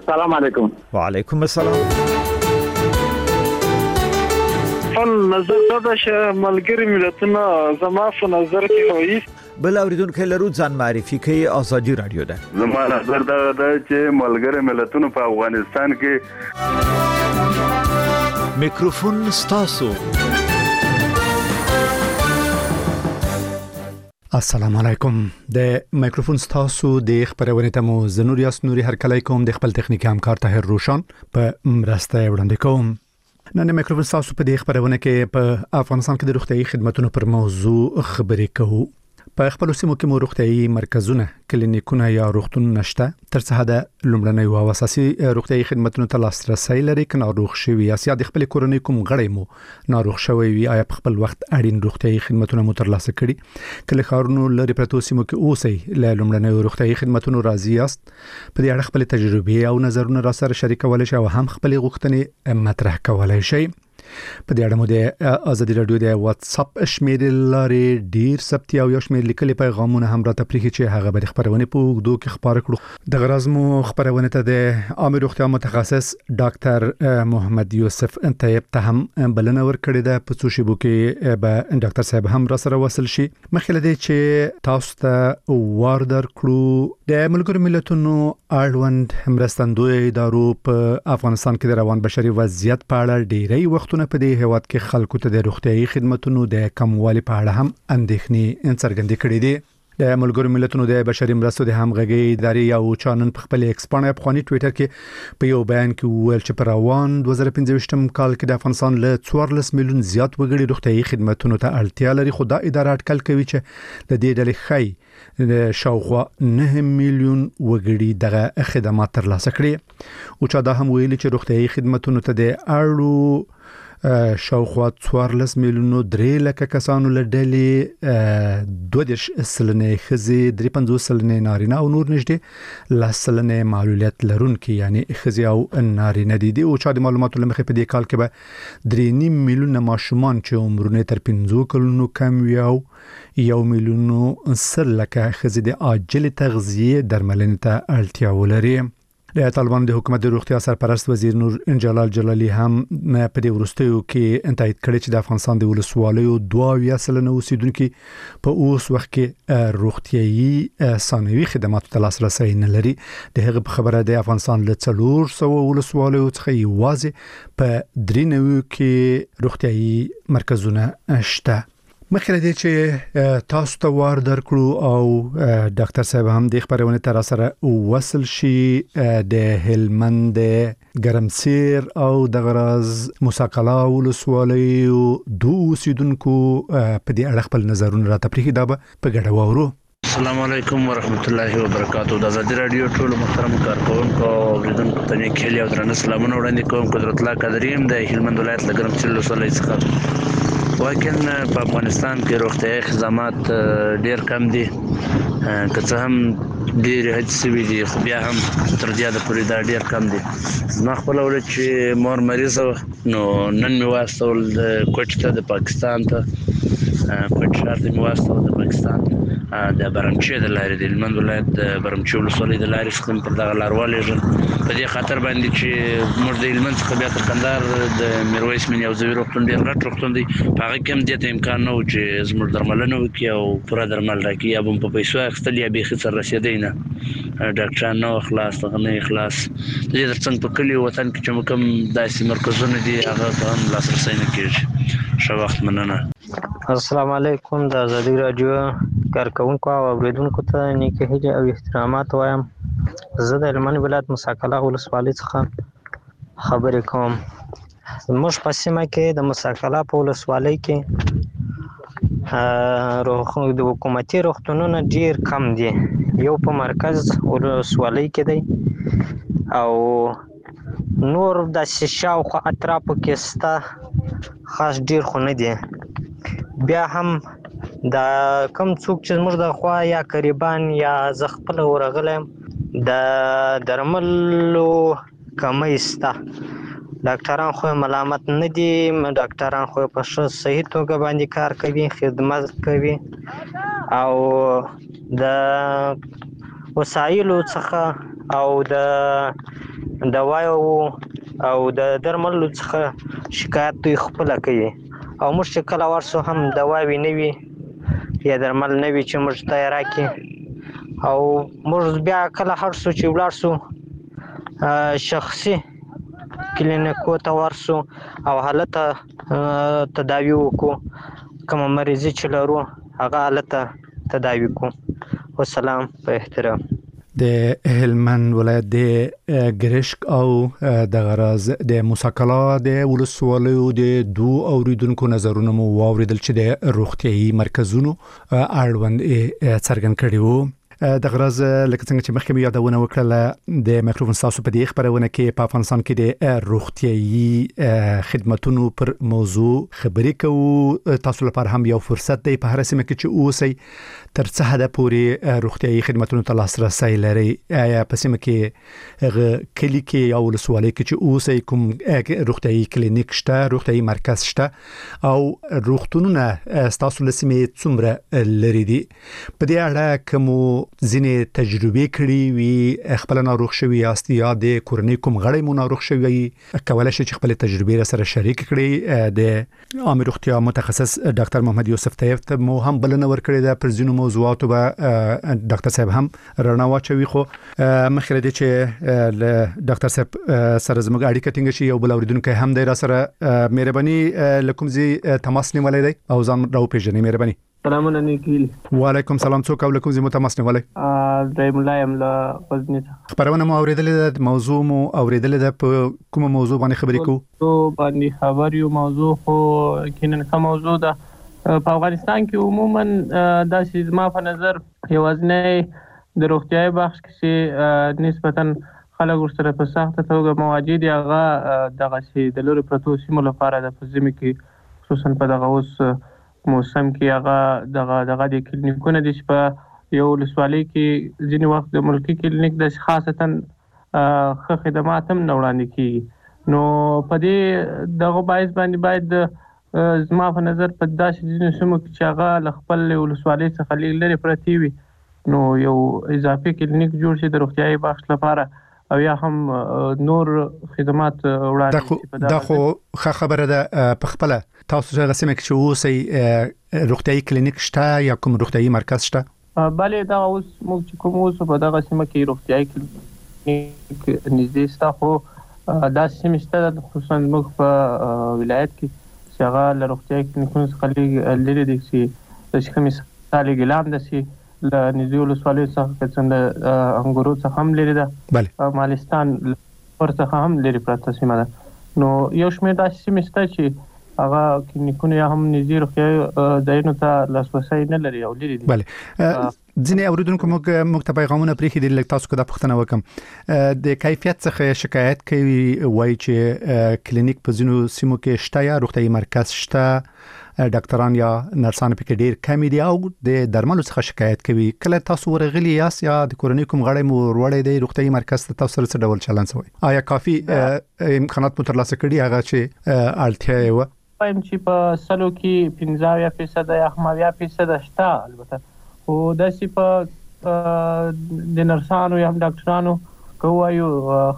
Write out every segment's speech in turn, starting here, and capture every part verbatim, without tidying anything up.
السلام علیکم. وعلیکم السلام. فن نظر دا چې ملګری ملتونه زما په نظر کې وایي بل اوریدونکو لرو ځان معرفي کوي. ازادي رادیو ده. زما نظر دا ده چې ملګری ملتونه په افغانستان کې میکروفون ستاسو. السلام علیکم. د میکروفون ستاسو د خبرونه ته مو زنور یاس نوري هر کله کوم د خپل تخنیکی همکار طاهر روشن په مرسته وړاندې کوم. نن میکروفون ستاسو په دې خبرونه کې په افغانستان کې د روغتيایي خدماتو پر موضوع خبرې کوو. په خپل سیمو کې مو روغتيایي مرکزونه، کلینیکونه یا روغتونونه شته. تر څه حد لومړنۍ او اساسي روغتيایي خدماتو ته لاسرسي لري کنه ناروغ شوی یا د خپل کورنۍ کوم غړي مو ناروغ شوی وي آیا په خپل وخت اړین روغتيایي خدماتو مو ترلاسه کړي. کله خارونو لري پروتو سیمو کې اوسئ له لومړنۍ روغتيایي خدماتو راضي یاست. په دې اړه خپل تجربه او نظرونه را سره شریکول شي او هم خپل غوښتنې مطرح کولای شي. په دې اړه مو د ازادي رادیو د واتس اپ شمیرې لارې ډیر ثبت او یو شمېر لیکلي پیغامونه هم را تپریخي چې هغه به خبرونه په وګدو کې خبره کړو. د غرض مو خبرونه ته د عامه روغتیا متخصص ډاکټر محمد یوسف طیب ته هم بلنه ورکړې ده. په څو شیبو کې به ډاکټر صاحب هم را سره وصل شي. مخکې دې چې تاسو ته واردر کړو د ملګرو ملتونو اړوند مرستندوی ادارو په افغانستان کې د روان بشري وضعیت په اړه ډیری وخت په دې هیواد کې خلکو ته د روغتيایي خدماتو د کموالي په اړه هم اندېښنې څرګندې کړې دي. د ملګرو ملتونو د بشري مرستو د همغږي ادارې یو چانن په خپل ایکسپانه افغاني ټوئیټر کې په یو بیان کې ویل چې پر روان دوه زره پنځه کال کې د افغانستان له څوارلس میلیون زیات وګړي روغتيایي خدماتو ته اړتیا لري. خو دا اداره اټکل کوي چې د دې ډلې خی د شاوخوا نه میلیون وګړي دغه خدمات ترلاسه کړي. او چې دا هم ویلي چې روغتيایي خدماتو ته د اړو شاوخوا څوارلس میلیونو درې لکه کسانو له ډلې دوه دېرش سلنې ښځې، درې پنځوس سلنې نارینه او نور نږدې لس سلنې معلولیت لرونکي یعنی ښځې او نارینه دي. او چې د معلوماتو له مخې په دې کال کې به درې نیم میلیونه ماشومان چې عمرونه تر پنځو کلونو کم وي او یو میلیونو سل لکه ښځې د عاجل تغذیه درملنې ته اړتیا ولري. د طالبانو د حکومت د روغتیا سرپرست وزیر نور جلال جلالی هم په دې وروستیو کې تایید کړی چې د افغانستان د ولسوالیو دوه اویا سلنه اوسیدونکو په اوس وخت کې روغتیایي ثانوي خدماتو ته لاسرسي نه لري. د هغه په خبره د افغانستان له څلور سوه ولسوالیو څخه یوازې په درې نوي کې روغتیایي مرکزونه شته. مخکې دې چې تاسو ته وار درکړو او ډاکټر صاحب هم د خبرونه تر سره وصل شي د هلمند ګرمسیر او د غرض موساقلا ولسوالیو دوه اوسیدونکو په دې اړه خپل نظرونه را تپریخي دا په ګډه واورو. السلام علیکم ورحمت الله وبرکاتہ. د ازادي رادیو ټول محترم کارکونکو او اوریدونکو ته نیکهیلي او درنه سلامونه وړاندې کوم. قدرت الله قادریم د هلمند ولایت له ګرمسیر ولسوالۍ څخه. واقعا په افغانستان کې روغتیایي خدمات ډیر کم دي، که څه هم ډیر هڅې وي دي خو بیا هم تر زیاته پورې دا ډیر کم دي. زما خپل ولې چې مور مریضه نو نن مې واستول کوټ ته د پاکستان ته کوټ شهر ته مې واستول د پاکستان د برمچې د لارې د هلمند ولایت د برمچې ولسوالۍ د لارې څخه پر دغه لار ولېږل په دې خاطر باندې چې موږ د هلمند څخه بیا تر کندهار د میرویس مینې او زوی روغتون ډېر غټ روغتون دی. په هغه کې هم دې ته امکان نه و چې زموږ درملنه وکړي او پوره درمل راکړي، یا به هم په پیسو اخیستل یا بیخي سر رسېدی نه. ډاکټران نه وو خلاص، دغه نه خلاص. د دې تر څنګ په کلي وطن کې چې موږ کوم داسې مرکزونه دي هغه ته هم لاسرسی نه کېږي. ښه وخت، مننه. السلام علیکم. د ازادي رادیو کارکونکو او اوریدونکو ته نیکه هیلې او احترامات وایم. زه د هلمند ولایت موساقلا ولسوالۍ څخه خبرې کوم. زموږ په سیمه کې د موساقلا په ولسوالۍ کې د حکومتي روغتونونه ډیر کم دي. یو په مرکز ولسوالۍ کې دی او نور داسې شاوخوا اطرافو کې شته، خاص ډیر خو نه دي. بیا هم دا کم څوک چې زموږ د خوا یا قریبان یا زه خپله ورغلی یم د درملو کمی شته. ډاکټران خو ملامت نه دي، ډاکټران خو په ښه صحیح توګه باندې کار کوي، خدمت کوي او د وسایلو څخه او د دوا او د درملو څخه شکایت دوی خپل کوي او موږ چې کله ورسو هم دوا وی نه وي یا درمل نه وي چې موږ ته راکړي او موږ بیا کله هر څو چې ولاړ سو شخصي کلینیکو ته ورسو او حالت تداوی وکړو کوم مریضي چې لرو هغه حالت تداوی کو. والسلام په احترام. د هلمند ولایت د ګرشک او د غراز د موساکلا د ولسوالیو د دو اوریدونکو نظرونه مو واوریدل چې د روغتيایي مرکزونو اړوند څرګند کړي وو. د غراز لکه څنګه چې مخکې یادونه وکړه د مایکروفون تاسو په دې خبرونه کې په افغانستان کې د روغتيایي خدماتونو پر موضوع خبرې کوو. تاسو لپاره هم یو فرصت دی په هر سیمه کې چې اوسئ تر څه حد پورې روغتيایي خدماتونو ته لاسرسي لري. یا په سیمه کې کلی کې یا ولسوالۍ کې چې اوسئ کوم روغتيایي کلینیک شته، روغتيایي مرکز شته او روغتونونه تاسو له سیمې څومره لري دي؟ په دې اړه کوم ځینې تجربه کړې وي خپل ناروغ شوی یاست یا د کورنۍ کوم غړی مو ناروغ شوی کولای شي چې خپل تجربه سره شریک کړي؟ د عامه روغتیا متخصص ډاکټر محمد یوسف طیب ته مو هم بلنه ورکړې ده پر ځینو موضوعاتو به ډاکټر صاحب هم رڼا واچوي. خو مخکې دې چې له ډاکټر صاحب سره زموږ اړیکه ټینګه شي یو بل اوریدونکو هم دی را سره مهرباني لکم زی تماس نیولای دی او ځان راو پیژنې. مهرباني. سلامونه نیکیل. وعلیکم سلام. څوک او لکم زی متماس نیولای؟ د ملایم له غزنی. خبرونه مو اوریدلې ده، موضوع مو اوریدلې ده، په کومه موضوع باندې خبرې کوو؟ تو باندې خبر یو موضوع خو کینن کوم موضوع ده په افغانستان کې عموما دا چې ما په نظر یوازنی د روغتیاي بخش کې نسبتاً خلک ورسره په سخته توګه مواجه دي هغه دغه چې د لوري پروتو سیمو لپاره د فزیمي کې خصوصا په دغه اوس موسم کې هغه دغه دغه د کلینیکونه دي چې په یو ولسوالۍ کې ځینې وخت د ملکي کلینیک د خاصتا ښه خدمات هم نه وړاندې کیږي. نو په دې دغه باعث باندې باید زما په نظر په داسې ځینو سیمو کې چې هغه له خپل ولسوالۍ څخه لږ لرې پرتې وي نو یو اضافي کلینیک جوړ شي د روغتیايي بخش لپاره او یا هم نور خدمات وړاندې شي. دا خو ښه خبره ده. په خپله تاسو چې سیمه کې چې اوسئ روغتیايي کلینیک شته یا کوم روغتیايي مرکز شته؟ بلې دا اوس موږ چې کوم اوسو په دغه سیمه کې روغتیايي کلینیک نږدې شته، خو داسې سیمې شته خصوصا موږ په ولایت کې چې هغه له روغتیايي کلینیکونو څخه لږ لرې دي چې د شکل مثال ګیلان داسې له نږدې ولسوالیو څخه که څنګه انګورو څخه هم لرې ده، مالستان ور څخه هم لرې پرته سیمه ده. نو یو شمېر داسې سیمې شته چې هغه کلینیکونه یا هم نږدې روغتیايي ځایونو ته لاسرسی نه لري او لرې دي. بله. ځینې اوریدونکو موږ موږ ته پیغامونه پرېښي دي، لږ تاسو که دا پوښتنه وکړم د کیفیت څخه شکایت کوي، وایي چې کلینیک په ځینو سیمو کې شته یا روغتیايي مرکز شته، ډاکټران یا نرسان پکې ډېر کم دي او د درملو څخه شکایت کوي. کله تاسو ورغلي یاست یا د کورنۍ کوم غړی مو وروړی دی روغتیايي مرکز ته، تاسو سره څه ډول چلند شوی؟ آیا کافي امکانات مو ترلاسه کړي هغه چې اړتیا یې وه؟ وایم چې په سلو کې پنځه اویا فیصده یا هم اویا فیصده شته، البته خو داسې په د نرسانو یا هم ډاکټرانو که ووایو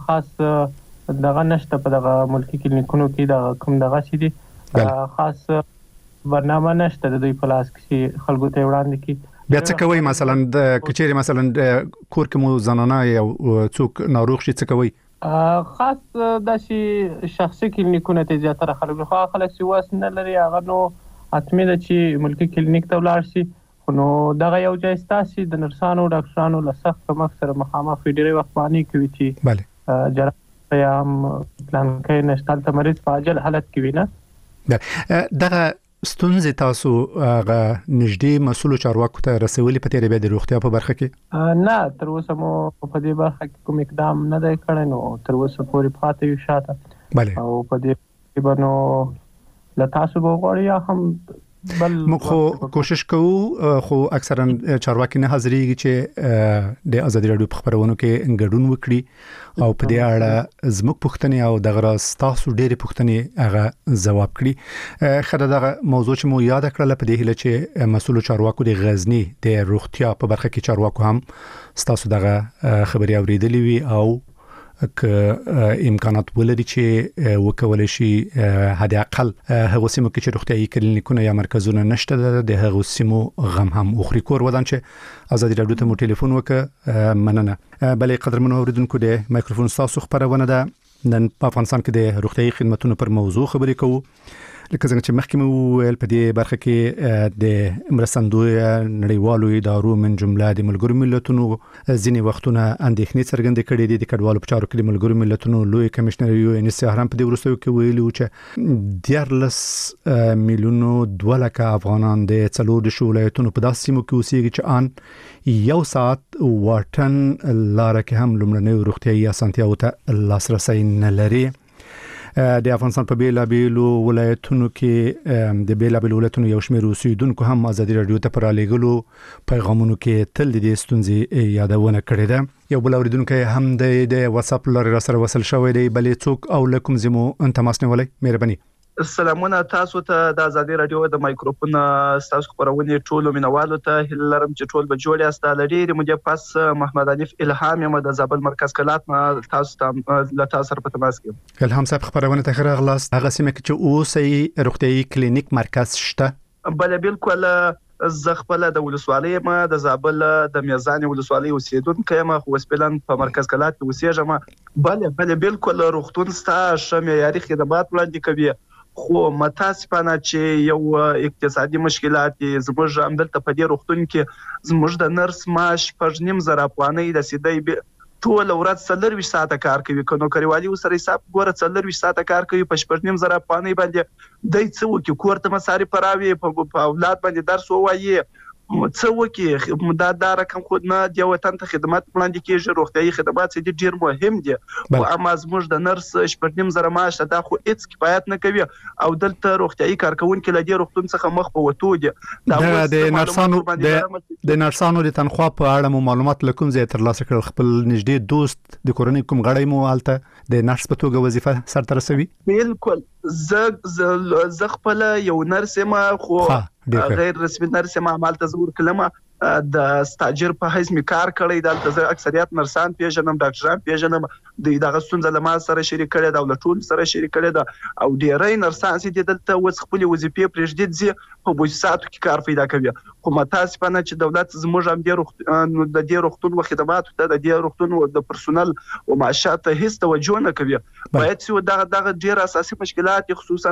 خاص دغه نشته په دغه ملکي کلینیکونو کې دغه کوم دغه چې دي خاص برنامه نشته د دوی په لاس کې چې خلکو ته وړاندې کړي. بیا څه کوئ؟ مثلا د کچېرې مثلا کور کې مو زنانه یا څوک ناروغ شي څه کوئ؟ خاص داسې شخصي کلینیکونه ته زیاتره خلک خو خلک چې واس نه لري هغه نو حتمي ده چې ملکي کلینیک ته ولاړ شي. خو نو دغه یو ځای ستاسې د نرسانو ډاکټرانو له سخت کمښت سره مخامخ وي، ډېری وخت معنی کوي چې جراحت یا هم پلانکی نشته، هلته مریض په عاجل حالت کې وي. نه دغه ستونزې تاسو هغه نږدې مسؤلو چارواکو ته رسولي په تېره بیا د روغتیا په برخه کې؟ نه، تر اوسه مو په دې برخه کې کوم اقدام نه دی کړی، نو تر اوسه پورې پاتې یو شاته. بله. او په دې کې به نو له تاسو به وغواړي یا هم بل موږ خو کوشش کوو، خو اکثرا چارواکي نه حاضرېږي چې د ازادي راډیو په خبرونو کې ګډون وکړي او په دې اړه زموږ پوښتنې او دغه راز تاسو ډېرې پوښتنې هغه ځواب کړي. ښه دغه موضوع چې مو یاد کړله په دې هیله چې مسؤلو چارواکو د غزني د روغتیا په برخه کې چارواکو هم ستاسو دغه خبرې اورېدلې وي او ک امکانات ولري چې وکول شي هدا اقل هغه سیمو کې چې روغتيایي کلینیکونه یا مرکزونه نشته د هغه سیمو غم هم اخري کور ودان چې ازادي راډیو ته مو ټلیفون وکړه مننه. بلې قدرمنو اوریدونکو د مایکروفون تاسو خبرونه ده نن په افغانستان کې د روغتيایي خدماتو پر موضوع خبرې کوو. لکه څنګه چې مخکې مو ویل په دې برخه کې د مرستندوی نړیوالو ادارو من جمله د ملګرو ملتونو ځینې وختونه اندېښنې څرګندې کړې دي. د کډوالو په چارو کې د ملګرو ملتونو لوی کمشنر یو ان اس هم په دې وروستیو کې ویلي چې دیارلس میلیونو دوه لکه افغانان د څلور د ولایتونو په داسې سیمو کې اوسېږي چې ان یو ساعت واټن لاره کې هم لومړنۍ روغتیایي اسانتیاوو ته لاسرسی نه لري. د افغانستان په بیلابیلو ولایتونو کې د بیلابیلو ولایتونو یو شمېر اوسیدونکو هم ازادي راډیو ته پر لګلو پیغامونو کې تل د دې ستونزې یادونه کړې ده. یو بل اوریدونکو هم د واتس اپ لارې را سره وصل شوی دی. بلې څوک او لکم زمو تماس نیولای مهرباني. سلامونه تاسو ته د ازادي راډیو د مایکروفون تاسو خبرونه ټولو مینوالو ته هلرم چې ټول به جوړ یاست. لري مجھے پاس محمد حنیف الهام یم د زابل مرکز کلات تاسو ته ل تاسو سره په تماس کې. الهام صاحب خبرونه ته خراغلاس هغه سیمه کې چې اوسې روغتيایي کلینیک مرکز شته؟ بل بالکل زه خپل د ولسوالۍ ما د زابل د میزان ولسوالۍ اوسیدونکو یم خو وسپلن په مرکز کلات اوسېږم. بل بل بالکل روغتون ستا شمعیاري خدمات وړاندې کوي خو متاسفانه چې یو اقتصادي مشکلات زموږ همدلته په دې روغتون کې زموږ د نرس معاش په نیم زره افغانۍ د سیدای ټول ورځ څلور ساعته کار کوي. کنو کریوالي سره حساب ګوره څلور ساعته کار کوي په شپږ نیم زره افغانۍ باندې دای څو کې کور ته مصارف راوي په اولاد باندې درس وایي څو کې دا دا رقم خود نه دی وطن ته خدمات وړاندې کیږي. روغتيایي خدمات چې ډیر مهم دي او اما زموږ د نرس شپږ نیم زره معاش دا خو هیڅ کفایت نه کوي او دلته روغتيایي کارکونکو له دې روغتون څخه مخ په وته دي. دا د نرسانو د نرسانو د تنخوا په اړه معلومات لکم زه تر لاسه کړل. خپل نږدې دوست د کورنۍ کوم غړی مو حالته د نرس په توګه وظیفه سرته رسوي؟ بالکل زه زه خپل یو نرس ما خو غیر رسمي نرس ما عمل تزور کلمه د استاجر په حیث می کار کړی. دلته زه اکثریت نرسان پیژنم ډاکټران پیژنم د دغه ستونزه له ما سره شریک کړي دا ولټول سره شریک کړي دا او ډیرای نرسان چې دلته وڅ خپل وظیفې پرېږدي چې په بوساتو کې کار پیدا کوي. خو متاسفانه چې دولت زموږ هم د روغتون د دې روغتون او خدماتو ته د دې روغتون او د پرسونل او معاشات ته هیڅ توجه نه کوي. باید چې دغه دغه ډیر اساسي مشکلات خصوصا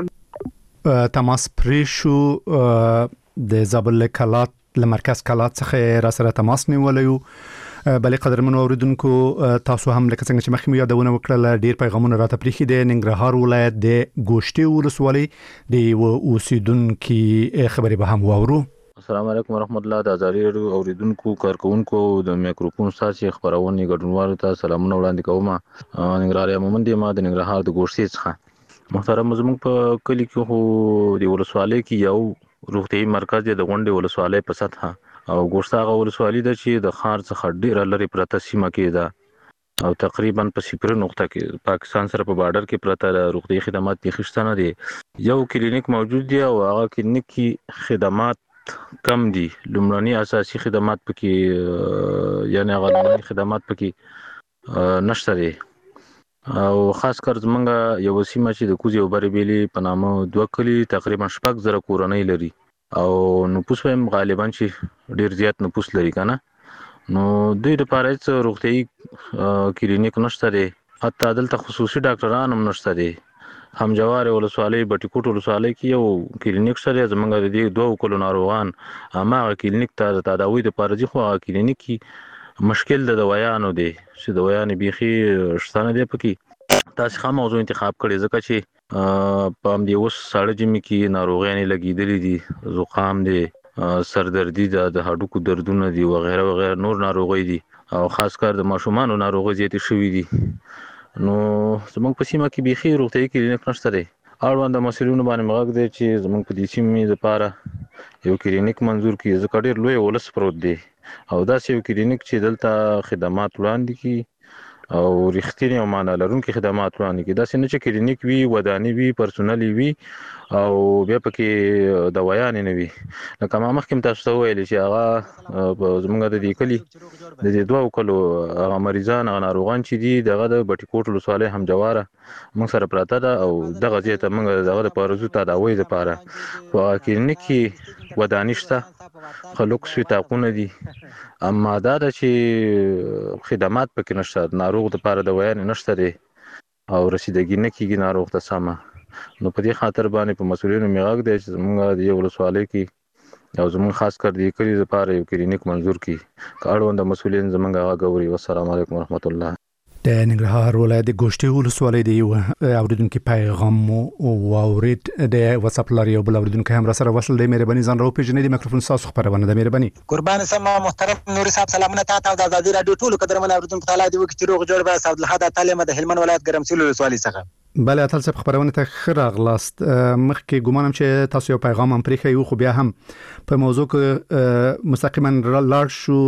تماس پریشو د زابل کلات لمرکز کلات څخه را سره تماس نیولیو. بلې قدرمنو اوریدونکو تاسو هم لکه څنګه چې مخکې یادونه وکړه ډیر پیغامونه راته پریخي د ننګرهار ولایت د ګوشتي ولسوالۍ د اوسیدونکو خبرې به هم واورو. السلام علیکم ورحمت الله. د ازادي راډیو اوریدونکو کارکونکو د میکروفون ساتي خبرونه ګډونوالو ته سلامونه وړاندې کوم. ننګرهار مومند ما د ننګرهار د ګوشتي څخه محترم زموږ په کلی کې خو د ولسوالۍ کې یو روغتيایي مرکز د غونډې ولسوالۍ په سطحه او ګوشتاغه ولسوالۍ د چې د خار څخه ډیره لري پرته سیمه کې ده او تقریبا په صفر نقطه کې پاکستان سره په بارډر کې پرته روغتيایي خدمات د خښتنه دي. یو کلینیک موجود دی او هغه کلینیک کې خدمات کم دي. لومړني اساسي خدمات پکې یعنی هغه لومړني خدمات پکې نشته دي او خاص کر زمونږ یو سیمه چې د کوزي او بربيلي په نامه دوه کلی تقریبا شپږ زره کورنۍ لري او نفوس هم غالبا چې ډیر زیات نفوس لري کنه. نو دوی د پاره چې روغتيایي کلینیک نشته دي. حتی دلته خصوصي ډاکټران هم نشته دي. هم جوار ولسوالۍ بټي کوټ ولسوالۍ کې یو کلینیک سره زمونږ د دې دوه کلو ناروغان هغه کلینیک ته تداوی د پاره ځي خو کلینیک کې مشکل د دوايانو دي چې دوايانې بيخي شتانه دي پکې. تاسو خام موضوع انتخاب کړی ځکه چې په دې اوس ساړه جمی کې ناروغیاں لګیدلې دي، زکام دي، سردردي ده، د هډوکو دردونه دي وغیرہ وغیرہ نور ناروغي دي او خاص کر د ماشومان ناروغي زیات شوې دي. نو زموږ په سیمه کې بيخي روغتيایي کلینیک نشته دی. اړوند مسلونو باندې مغږ دي چې زموږ په دې سیمه لپاره یو کلینیک منظور کړي ځکه ډېر لوی ولس پروت دی او دا یو کلینیک چې دلته خدمات وړاندې کی او رښتینی او معنا لرونکي خدمات وړاندې کړي. دا څنګه چې کلینیک وي، وداني وي، پرسونل وي او بیا پکې دوايان نه وي. لکه ما مخکې تاسو ته ویل چې هغه زمونږ د دې کلی د دې دوه کلو هغه مریضان هغه ناروغان چې دي دغه د بټي کوټ ولسوالۍ هم جواره موږ سره پراته ده او دغه ځای ته موږ دغه د پارزو تداوی لپاره په کلینیک کې وداني شته، خلک سوي تاقونه دي، اما دا د چې خدمات پکې نشته، ناروغ لپاره دوايان نشته دي او رسیدګي نه کیږي ناروغ ته سمه. نو په دې خاطر باندې په مسؤلینو میغاګ دی چې موږ د ولسوالۍ کې او زموږ خاص کر دی کلی لپاره یو کلینیک منظور کی کاروند مسؤلین زموږ هغه غوري. والسلام علیکم ورحمت الله. د ننګرهار ولایت د ګوشتي ولسوالۍ دی یو اوریدونکو پیغام او اورید د واتس اپ لري او بل اوریدونکو هم را سره وصل دی. مهرباني ځان راو پیژنې د میکروفون تاسو خبرونه د مهرباني قربان سم محترم نوري صاحب سلامونه تاسو د آزادي رادیو ټولو قدرمن اوریدونکو تعالی دی وکړي روغ جوړ به سعد الحد تعالی د هلمند ولایت ګرمسول ولسوالۍ څخه. بله اتل څه خبرونه ته خره غلاست مخکې ګومانم چې تاسو یو پیغام هم پرې خو بیا هم په موضوع کې مستقیما لاړ شو.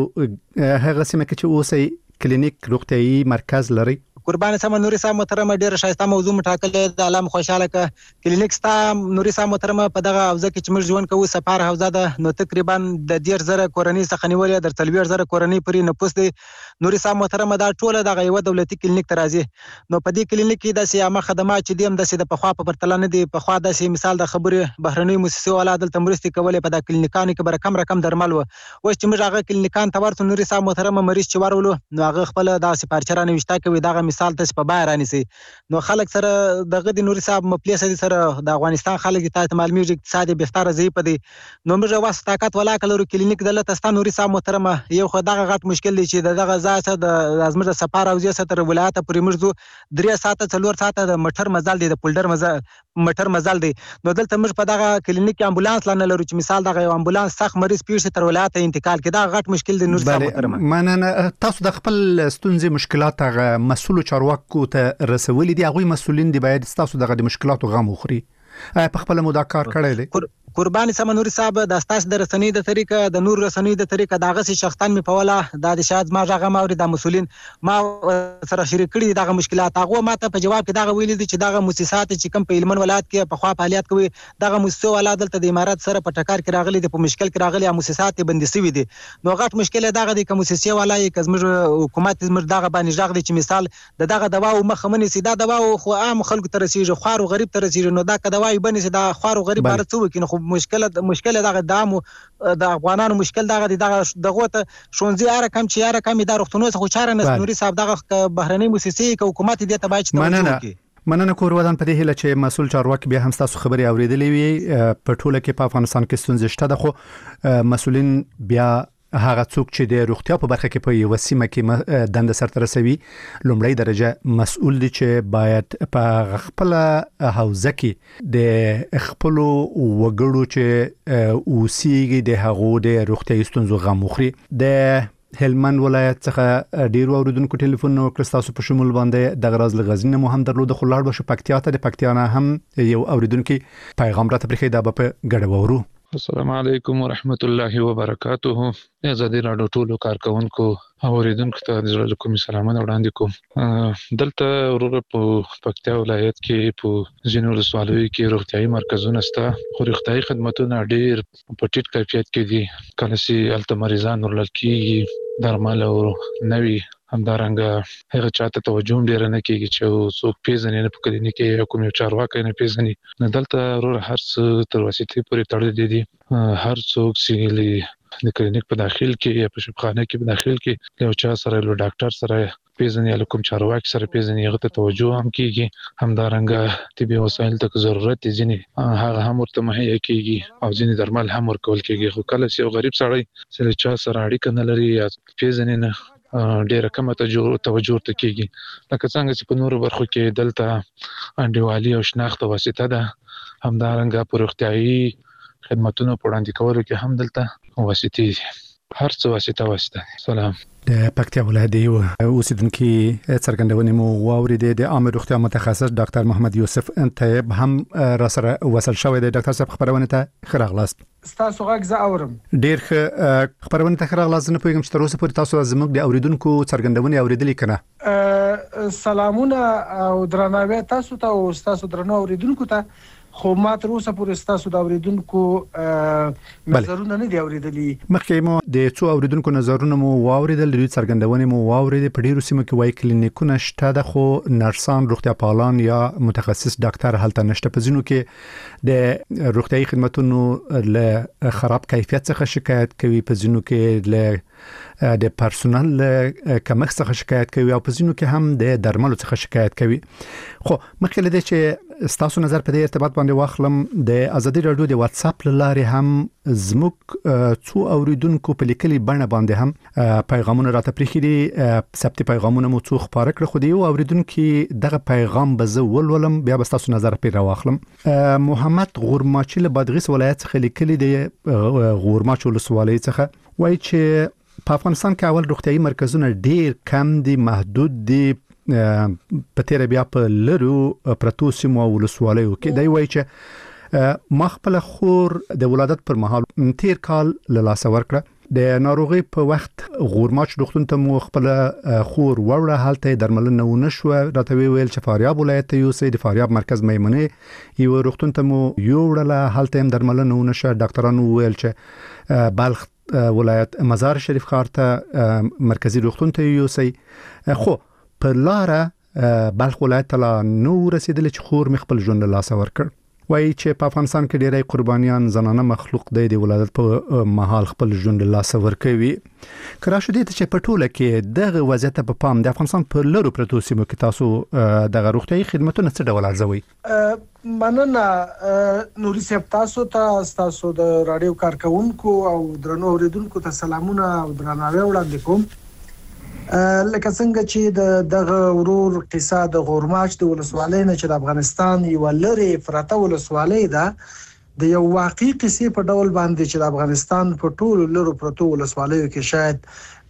هغه سیمه کې چې اوسې کلینیک روغتيایي مرکز لري. قربان سم نوري صاحب محترم ډیر شایسته موضوع مټاکلې د علامه خوشاله ک کلینیک ستا نوري صاحب محترم په دغه حوزه کې چې موږ ژوند کوو سفار حوزه ده نو تقریبا د ډیر زره کورنۍ څخه نیولې در تلویر زره کورنۍ پرې نه پوس دي. نوري صاحب محترم دا ټوله د یو دولتي کلینیک ترازی نو په دې کلینیک کې د سیامه خدمات چې دیم د سید په خوا په پرتل نه دي په خوا د سی مثال د خبرې بهرنۍ مؤسسې ولا د تمرستي کولې په د کلینیکانو کې برکم رقم درمل و او چې موږ هغه کلینیکان ته ورته نوري صاحب محترم مریض چې ورولو نو هغه خپل د سپارچرانه وشتا کوي دغه مثال ته په بار نيسي نو خلک سره دغه د نوري صاحب مپلیس دي سره د افغانستان خلک د تاسو معلومي اقتصادي بهتره ځای په دي نو موږ واسه طاقت ولا کلو کلینیک دلته ستاسو نوري صاحب محترم یو خو دغه غټ مشکل دی چې دغه ځای د ازمر سفر او ځای ستر ولایت پرې مرزو درې ساعته څلور ساعته د مټر مزال دی د پولډر مزال مټر مزال دی نو دلته موږ په دغه کلینیک امبولانس لانه لرو چې مثال دغه امبولانس سخت مریض پیښ تر ولایت انتقال کړي دا غټ مشکل دی نوري صاحب محترم. مننه تاسو د خپل ستونزې مشکلات هغه مسؤل چارواکو ته رسولي دي هغه مسؤلین دی باید تاسو دغه د مشکلاتو غم وخوري په خپل مودا کار کړی دی. قربان سم نوري صاحب د تاسو د رسنۍ د طریقه د نور رسنۍ د طریقه دغه سي شخصان می په ولا د شاید ما ژغه ماوري د مسؤلین ما سره شریک کړي دغه مشکلات هغه ماته په جواب کې دغه ویلي دي چې دغه مؤسسات چې کوم په علمن ولایت کې په خوا فعالیت کوي دغه مؤسسه ولادت دلته د امارات سره په ټکر کې راغلي دي په مشکل کې راغلي مؤسسات بندي سوي دي نو غټ مشکل دغه د کومسیسه ولای کزمر حکومت زمر دغه باندې ژغ دي چې مثال د دغه دوا او مخمنې سي دا دوا خو عام خلکو ته رسیږي خوارو غریب ته رسیږي نو دا کدوای بني سي دا خوارو غریب بار څو کې نو خو مشکل مشکل دغه دامو د افغانانو مشکل دغه دغه دغه ته شونځي اره کم چې اره کم د روغتونو څخه چاره نه نوري صاحب دغه بهرنۍ مؤسسې او حکومت دې ته باید توجه وکړي. مننه کور ودان په دې هله چې مسول چارواکي بیا هم تاسو خبري اوریدلې وي په ټوله کې په افغانستان کې ستونزې شته ده خو مسولین بیا هغه څوک چې د روغتیا په برخه کې په یو سیمه کې دنده سره رسوي لومړی درجه مسؤل دي چې باید په خپل حوزه کې د خپل وګړو چې اوسېږي د هغو د روغتیا ستونزو غم مخري. د هلمند ولایت څخه ډیر اوریدونکو ټلیفون نو کړستاسو په شمول باندې د غراز لغزنه مو هم درلود خو لاړ بشو پکتیا ته د پکتیا نه هم یو اوریدونکو پیغام راته پرخې دا په ګډه وورو. السلام علیکم ورحمت الله وبرکاته. آزادي رادیو ټولو کارکونکو اوریدونکو ته د کوم سلامونه وړاندې کوم. دلته ورور په پکتیا ولایت کې په ځینو ولسوالیو کې روغتيایي مرکزونه شته خو روغتيایي خدماتونه ډېر په ټیټ کیفیت کې دي کله چې الته مریضان ورلل کېږي درمل او نوي همدارنګه هغه چاته توجه ډیر نه کیږي چې څوک پیژنې نه په کلینیک کې کوم چارواکي نه پیژنې نه دلته ورور هر څه تر وسیتي پورې تړل دي هر څوک چې د کلینیک په داخل کې یا په شفاخانه کې په داخل کې یو چا سره له ډاکټر سره پیژنې له کوم چارواکي سره پیژنې هغه ته توجه هم کیږي همدارنګه طبي وسایل ته ضرورت دي ځینې هغه هم ورته مهیا کیږي او ځینې درمل هم ورکول کیږي خو کله چې یو غریب سړی چې چا سره اړیکه نه لري یا پیژنې نه ډېر کم توجه ورته کیږي لکه څنګه چې په نورو برخو کې دلته انډیوالي او شناخت واسطه ده همدارنګه په روغتيایي خدماتونو په وړاندې کولو کې هم دلته واسطې دي. هر څه واسطه واسطه. سلام. د پکتیا ولایت یو اوسیدونکو څرګندونې مو واوریدې د عامه روغتیا متخصص ډاکټر محمد یوسف طیب هم را سره وصل شوی دی. ډاکټر صاحب خبرونه ته خراغلاست. تاسو غږ زه اورم. ډیر خبرونه ته خراغلاست. نه پوهیږم چې تر اوسه پورې تاسو زموږ د اوریدونکو څرګندونې اوریدلې کنه؟ سلامونه او درناوی تاسو ته او تاسو درنو اوریدونکو ته. خو ما تر اوسه پورې تاسو د اوریدونکو نظرونه نه دی اوریدلي. مخکې مو د څو اوریدونکو نظرونه مو واوریدل، د څرګندونې مو واوریدل. په ډیرو سیمو کې وایي کلینیکونه شته ده خو نرسان روغتیا پالان یا متخصص ډاکټر هلته نشته. په ځینو کې د روغتیايي خدماتونو له خراب کیفیت څخه شکایت کوي، په ځینو کې له د پرسونل کمښت څخه شکایت کوي او په ځینو کې هم د درملو څخه شکایت کوي. خو مخکې له دې چې ستاسو نظر په دې ارتباط باندې واخلم، د ازادي رادیو د واتس اپ لارې هم زموږ څو اوریدونکو په لیکلي بڼه باندې هم پیغامونه راته پریښي دي. ثبت پیغامونه مو څو خبره کړ خو د یو اوریدونکو دغه پیغام به زه ولولم بیا به تاسو نظر پرې راواخلم. محمد غورماچی له بادغیس ولایت څخه لیکلي دی، غورماچ ولسوالۍ څخه، وایي چې په افغانستان کې اول روغتيایي مرکزونه ډیر کم دي، محدود دي، په تیر بیا په لرو پرتو سیمو ولسوالیو کې. دی وایي چې ما خپل خور د ولادت پر مهال تیر کال له لاسه ورکړه، د ناروغي په وخت غورماچ روغتون ته مو خپل خور وړه، هلته درملنه ونه شوه. راته ویل چې فاریاب ولایت ته یوسئ، د فاریاب مرکز میمنه یو روغتون ته مو یوړله، هلته هم درملنه ونه شوه. ډاکټرانو ویل چې بلخ ولایت مزار شریف ښار ته مرکزی روغتون ته یوسئ. خو په لاره بلخ ولایت ته لا نو رسیدل چې خور مې خپل ژوند له لاسه ورکړ. وایي چې په افغانستان کې ډېری قربانیان زنانه مخلوق دی د ولادت په مهال خپل ژوند له لاسه ورکوي. که راشو دې ته چې په ټوله کې دغه وضعیت په پام د افغانستان په لرو پرتو سیمو کې تاسو دغه روغتیایي خدمتونه څه ډول ارزوي؟ مننه نوري صاحب، تاسو ته تاسو د رادیو کارکونکو او درنو اوریدونکو ته سلامونه او درناوی وړاندې کوم. لکه څنګه چې د دغه ورور قصه د غورماچ د ولسوالۍ نه چې د افغانستان یو لري پرته ولسوالۍ ده، د یو واقعي قصې په ډول باندې چې د افغانستان په ټولو لرو پرتو ولسوالیو کې شاید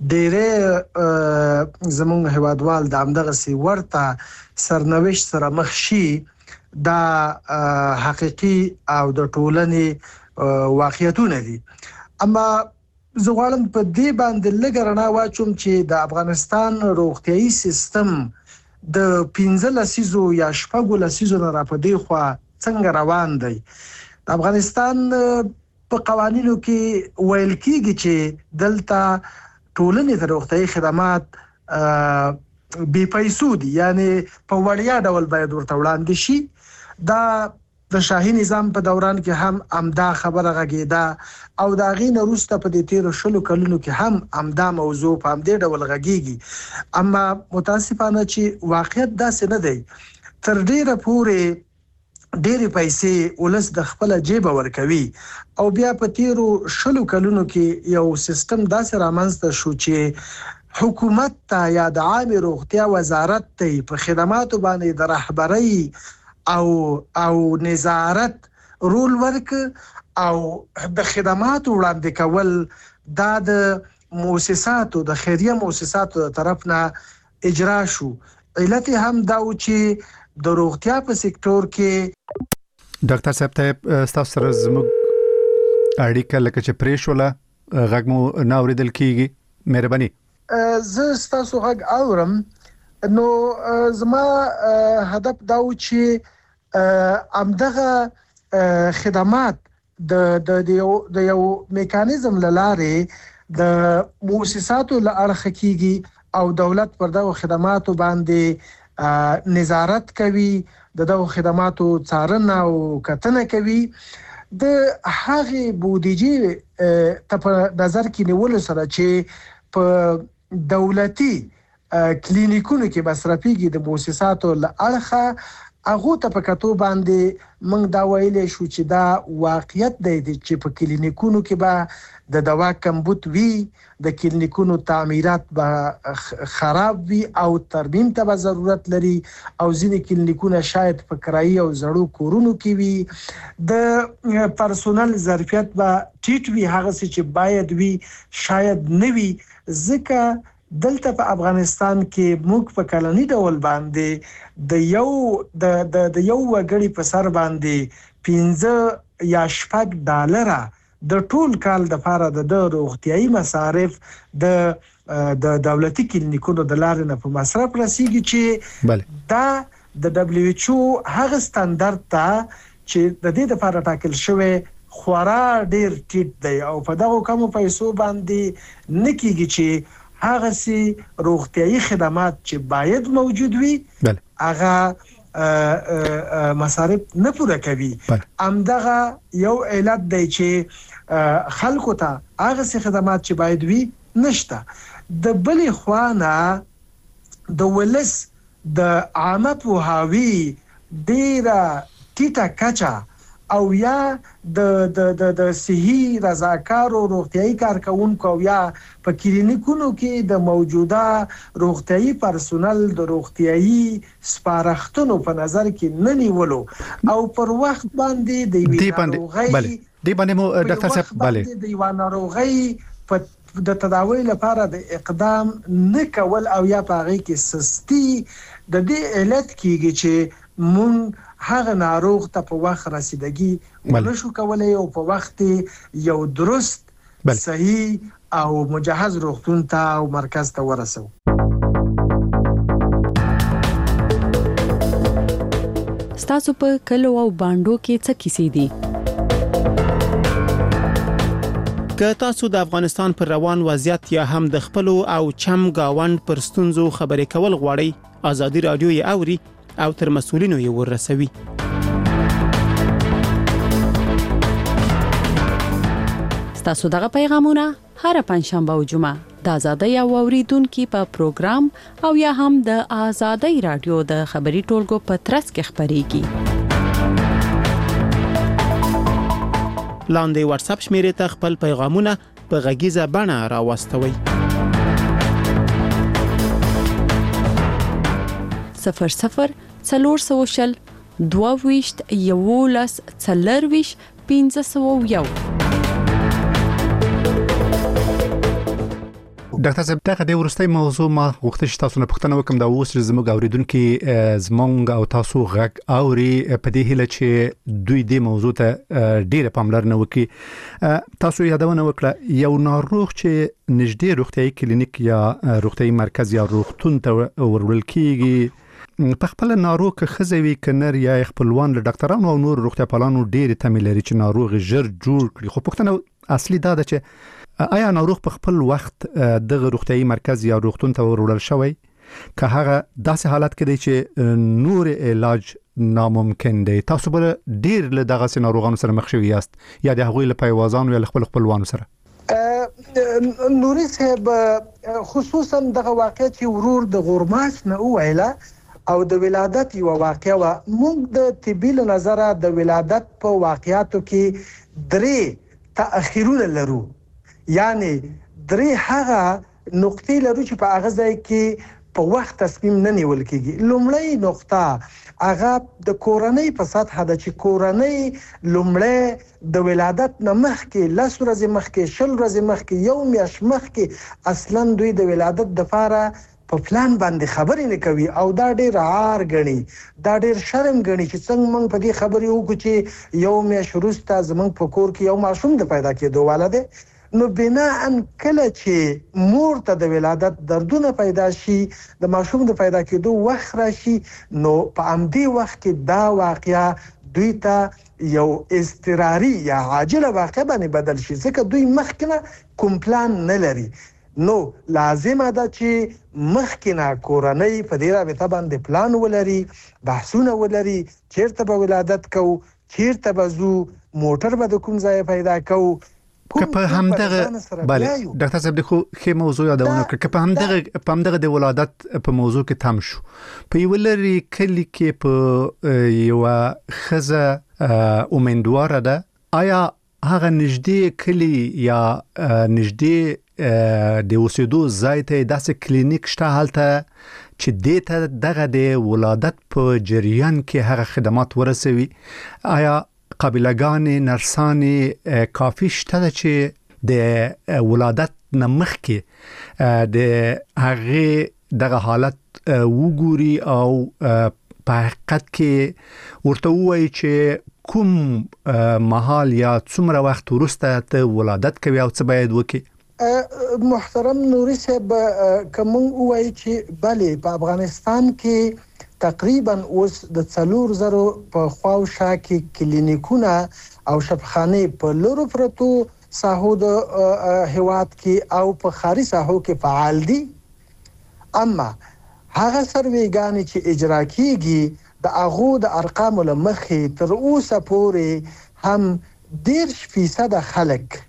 ډېرې زموږ هیوادوال د همدغسې ورته سرنوشت سره مخ شي، دا حقیقي او د ټولنې واقعیتونه دي. اما زه غواړم په دې باندې لږ رڼا واچوم چې د افغانستان روغتیایي سیستم د پنځه لسیزو یا شپږو لسیزو نه را په دې خوا څنګه روان دی. د افغانستان په قوانینو کې ویل کېږي چې دلته ټولنې ته روغتیایي خدمات بې پیسو دي، یعنی په وړیا ډول باید ورته وړاندې شي. دا د شاهي نظام په دوران کې هم امدا خبره غږیده او د هغې نه وروسته په دې تیرو شلو کلونو کې هم امدا موضوع په همدې ډول غږیږي. اما متاسفانه چې واقعیت داسې نه دی. تر ډیره پورې ډېرې پیسې ولس د خپله جیبه ورکوي او بیا په تیرو شلو کلونو کې یو سیستم داسې رامنځته شو چې حکومت ته یا د عامې روغتیا وزارت ته په خدماتو باندې د رهبرۍ او او نظارت رول ورک او د خدماتو وړاندې کول دا د مؤسساتو د خیریه مؤسساتو د طرف نه اجرا شو. علت هم دا و چې د روغتیا په سکتور کې ډاکټر صاحب ته تاسو سره زموږ اړیکه لکه چې پریښوله غږ مو نه اوریدل کیږي، مهرباني. زه تاسو غږ اورم. نو زما هدف دا و چې امدغه خدمات د د د یو میکانیزم لاره د مؤسساتو له اړخه کیږي او دولت پر دغه خدماتو باندې نظارت کوي، د دغه خدماتو څارنه او کتنه کوي. د هغه بودیجې ته په نظر کې نیول سره چې په دولتي کلینیکونو کې مصرفيږي د مؤسساتو له اړخه هغه ته په کتو باندې موږ دا ویلې شو چې دا واقعیت دی چې په کلینیکونو کې به د دوا کمبود وی، د کلینیکونو تعمیرات به خراب وي او ترمیم ته به ضرورت لري، او ځینې کلینیکونه شاید په کرایي او زړو کورونو کې وي، د پرسونل ظرفیت به ټیټ وي، هغه څه چې باید وي شاید نه وي. ځکه دلته په افغانستان کې موږ په کلنی ډول باندې د یو د د د یو وګړي په سر باندې پنځه یا شپږ ډالره د ټول کال د لپاره د روغتيایي مصارف د د دولتي کلینیکونو د لارې نه په مصرف رسیږي، چې دا د دبليو ایچ او هغه ستاندرد ته چې د دې لپاره ټاکل شوی خورا ډیر ټیټ دی، او په دغه کمو پیسو باندې نکېږي چې هغه سي روغتيایي خدمات چې باید موجود وي هغه مصارف نه پوره کوي. همدغه یو علت دی چې خلکو ته هغه سي خدمات چې باید وي نشته. د بلې خوانه د ولس د عامه پوهاوی ډیره ټیټه کچه او یا د د د د صحي رضاکارو روغتيایي کارکونکو او یا په کلینیکونو کې د موجوده روغتيایي پرسونل د روغتيایي سپارښتنو په نظر کې نه نیولو او پر وخت باندې د وینا بله دی باندې مو ډاکټر صاحب bale د وینا روغي په د تداوی لپاره د اقدام نه کول او یا په هغه کې سستی د دې علت کېږي چې مون هغه ناروغ ته په وخت رسیدګي ونشو کولای او په وخت یو درست بل. صحیح او مجهز روغتون ته او مرکز ته ورسو. ستاسو په کلو او باندو کې څه کیسې دي؟ که تاسو د افغانستان پر روان وضعیت یا هم د خپل او چم گاوند پر ستونزو خبرې کول غواړئ، ازادي رادیو یې اوري او تر مسؤلینو یې ورسوي. ستاسو دغه پیغامونه هر پنځشنبه او جمعه د ازادي او اوریدونکو په پروګرام او یا هم د ازادي رادیو د خبري ټولګو په ترڅ کې خبريږي. لاندې واتس اپ شمیرې ته خپل پیغامونه په غږیزه بڼه راوستوي. صفر صفر څلور سوه شل دوه ویشت یولس څلرویشت پنځه سوه یو. ډاکټر صاحب دغه د ورستۍ موضوع ما غوښتل چې تاسو نه پوښتنه وکم دا اوس زموږ اوریدونکو زمونږ او تاسو غږ اوري په دې هیله چې دوی دې موضوع ته ډیره پاملرنه وکړي. تاسو یادونه وکړه یو ناروغ چې نږدې روغتيایي کلینیک یا روغتيایي مرکز یا روغتون ته ورول کیږي په خپل ناروغ کې خزوي کنر یا خپلوان له ډاکټرانو او نور روغتیا پالانو ډیره تمه لري چې ناروغ ژر جوړ کړي. خو پوښتنه اصلي دا ده چې آیا ناروغ په خپل وخت د روغتيایي مرکز یا روغتون ته ورول شوی که هغه داسې حالت کې دی چې نور علاج ناممکن دی؟ تاسو به ډیر له دغه ناروغانو سره مخ شوي یاست یا د هغوی له پیوازانو یا خپل خپلوانو سره؟ نوري صاحب خصوصا دغه واقعیت چې ورور د غورماس نه ویله او د ولادت یو واقعه و موږ د طبي نظره د ولادت په واقعیاتو کې درې تاخيرونه لرو، یعنی درې هغه نقطې لرو چې په هغه ځای کې په وخت تصمیم نه نیول کیږي. لومړی نقطه هغه د کورنۍ په سطح د چې کورنۍ لومړی د ولادت نه مخکې لس ورځې مخکې شل ورځې مخکې یو میاشت مخکې اصلا دوی د ولادت لپاره په پلان باندې خبرې نه کوي او دا ډېر عار غني، دا ډېر شرم غني چې څنګه موږ په دې خبرې وکړو چې یو میاشت وروسته زموږ په کور کې یو ماشوم د پیدا کېدو والده. نو بنا ان کله چې مور ته د ولادت دردونه پیدا شي د ماشوم د پیدا کېدو وخت راشي نو په امدي وخت کې دا واقعیا دوی ته یو اضطراري یا عاجله واقعه باندې بدل شي ځکه دوی مخکنه کوم پلان نه لري. نو لازم ده چې مخکنه کورنۍ په دې رابطه باندې پلان ولري، بحثونه ولري، چیرته به ولادت کو، چیرته به زو، موټر به د کوم ځای پیدا کو، که په همدغه بله ډاکټر صاحب د خو خې موضوع یادونه کړ که په همدغه په همدغه د ولادت په موضوع کې تم شو په یو لري کلی کې په یو خزه امیندواره ده آیا هغه نږدې کلی یا نږدې د اوسېدو ځای ته داسې کلینیک شته هلته چې دې ته دغه د ولادت په جریان کې هغه خدمات ورسوي آیا قابلګانې نرسانې کافي شته چې د ولادت نه مخکې د هغه دغه حالت وګوري او په حقیقت کې ورته وایي چې کوم مهال یا څومره وخت وروسته ته ولادت کوي او څه باید وکړي محترم نوري صاحب کوم وایي چې بله په افغانستان کې تقریبا اوس د څلور زرو په خواوشا کې کلینیکونه او شفاخانې په لورو پرتو ساحو د هواد کې او په خاري ساحو کې فعال دي اما هغه سرویګانی چې اجرا کیږي د اغو د ارقام لمخې تر اوسه پورې هم ډیر فیصد خلک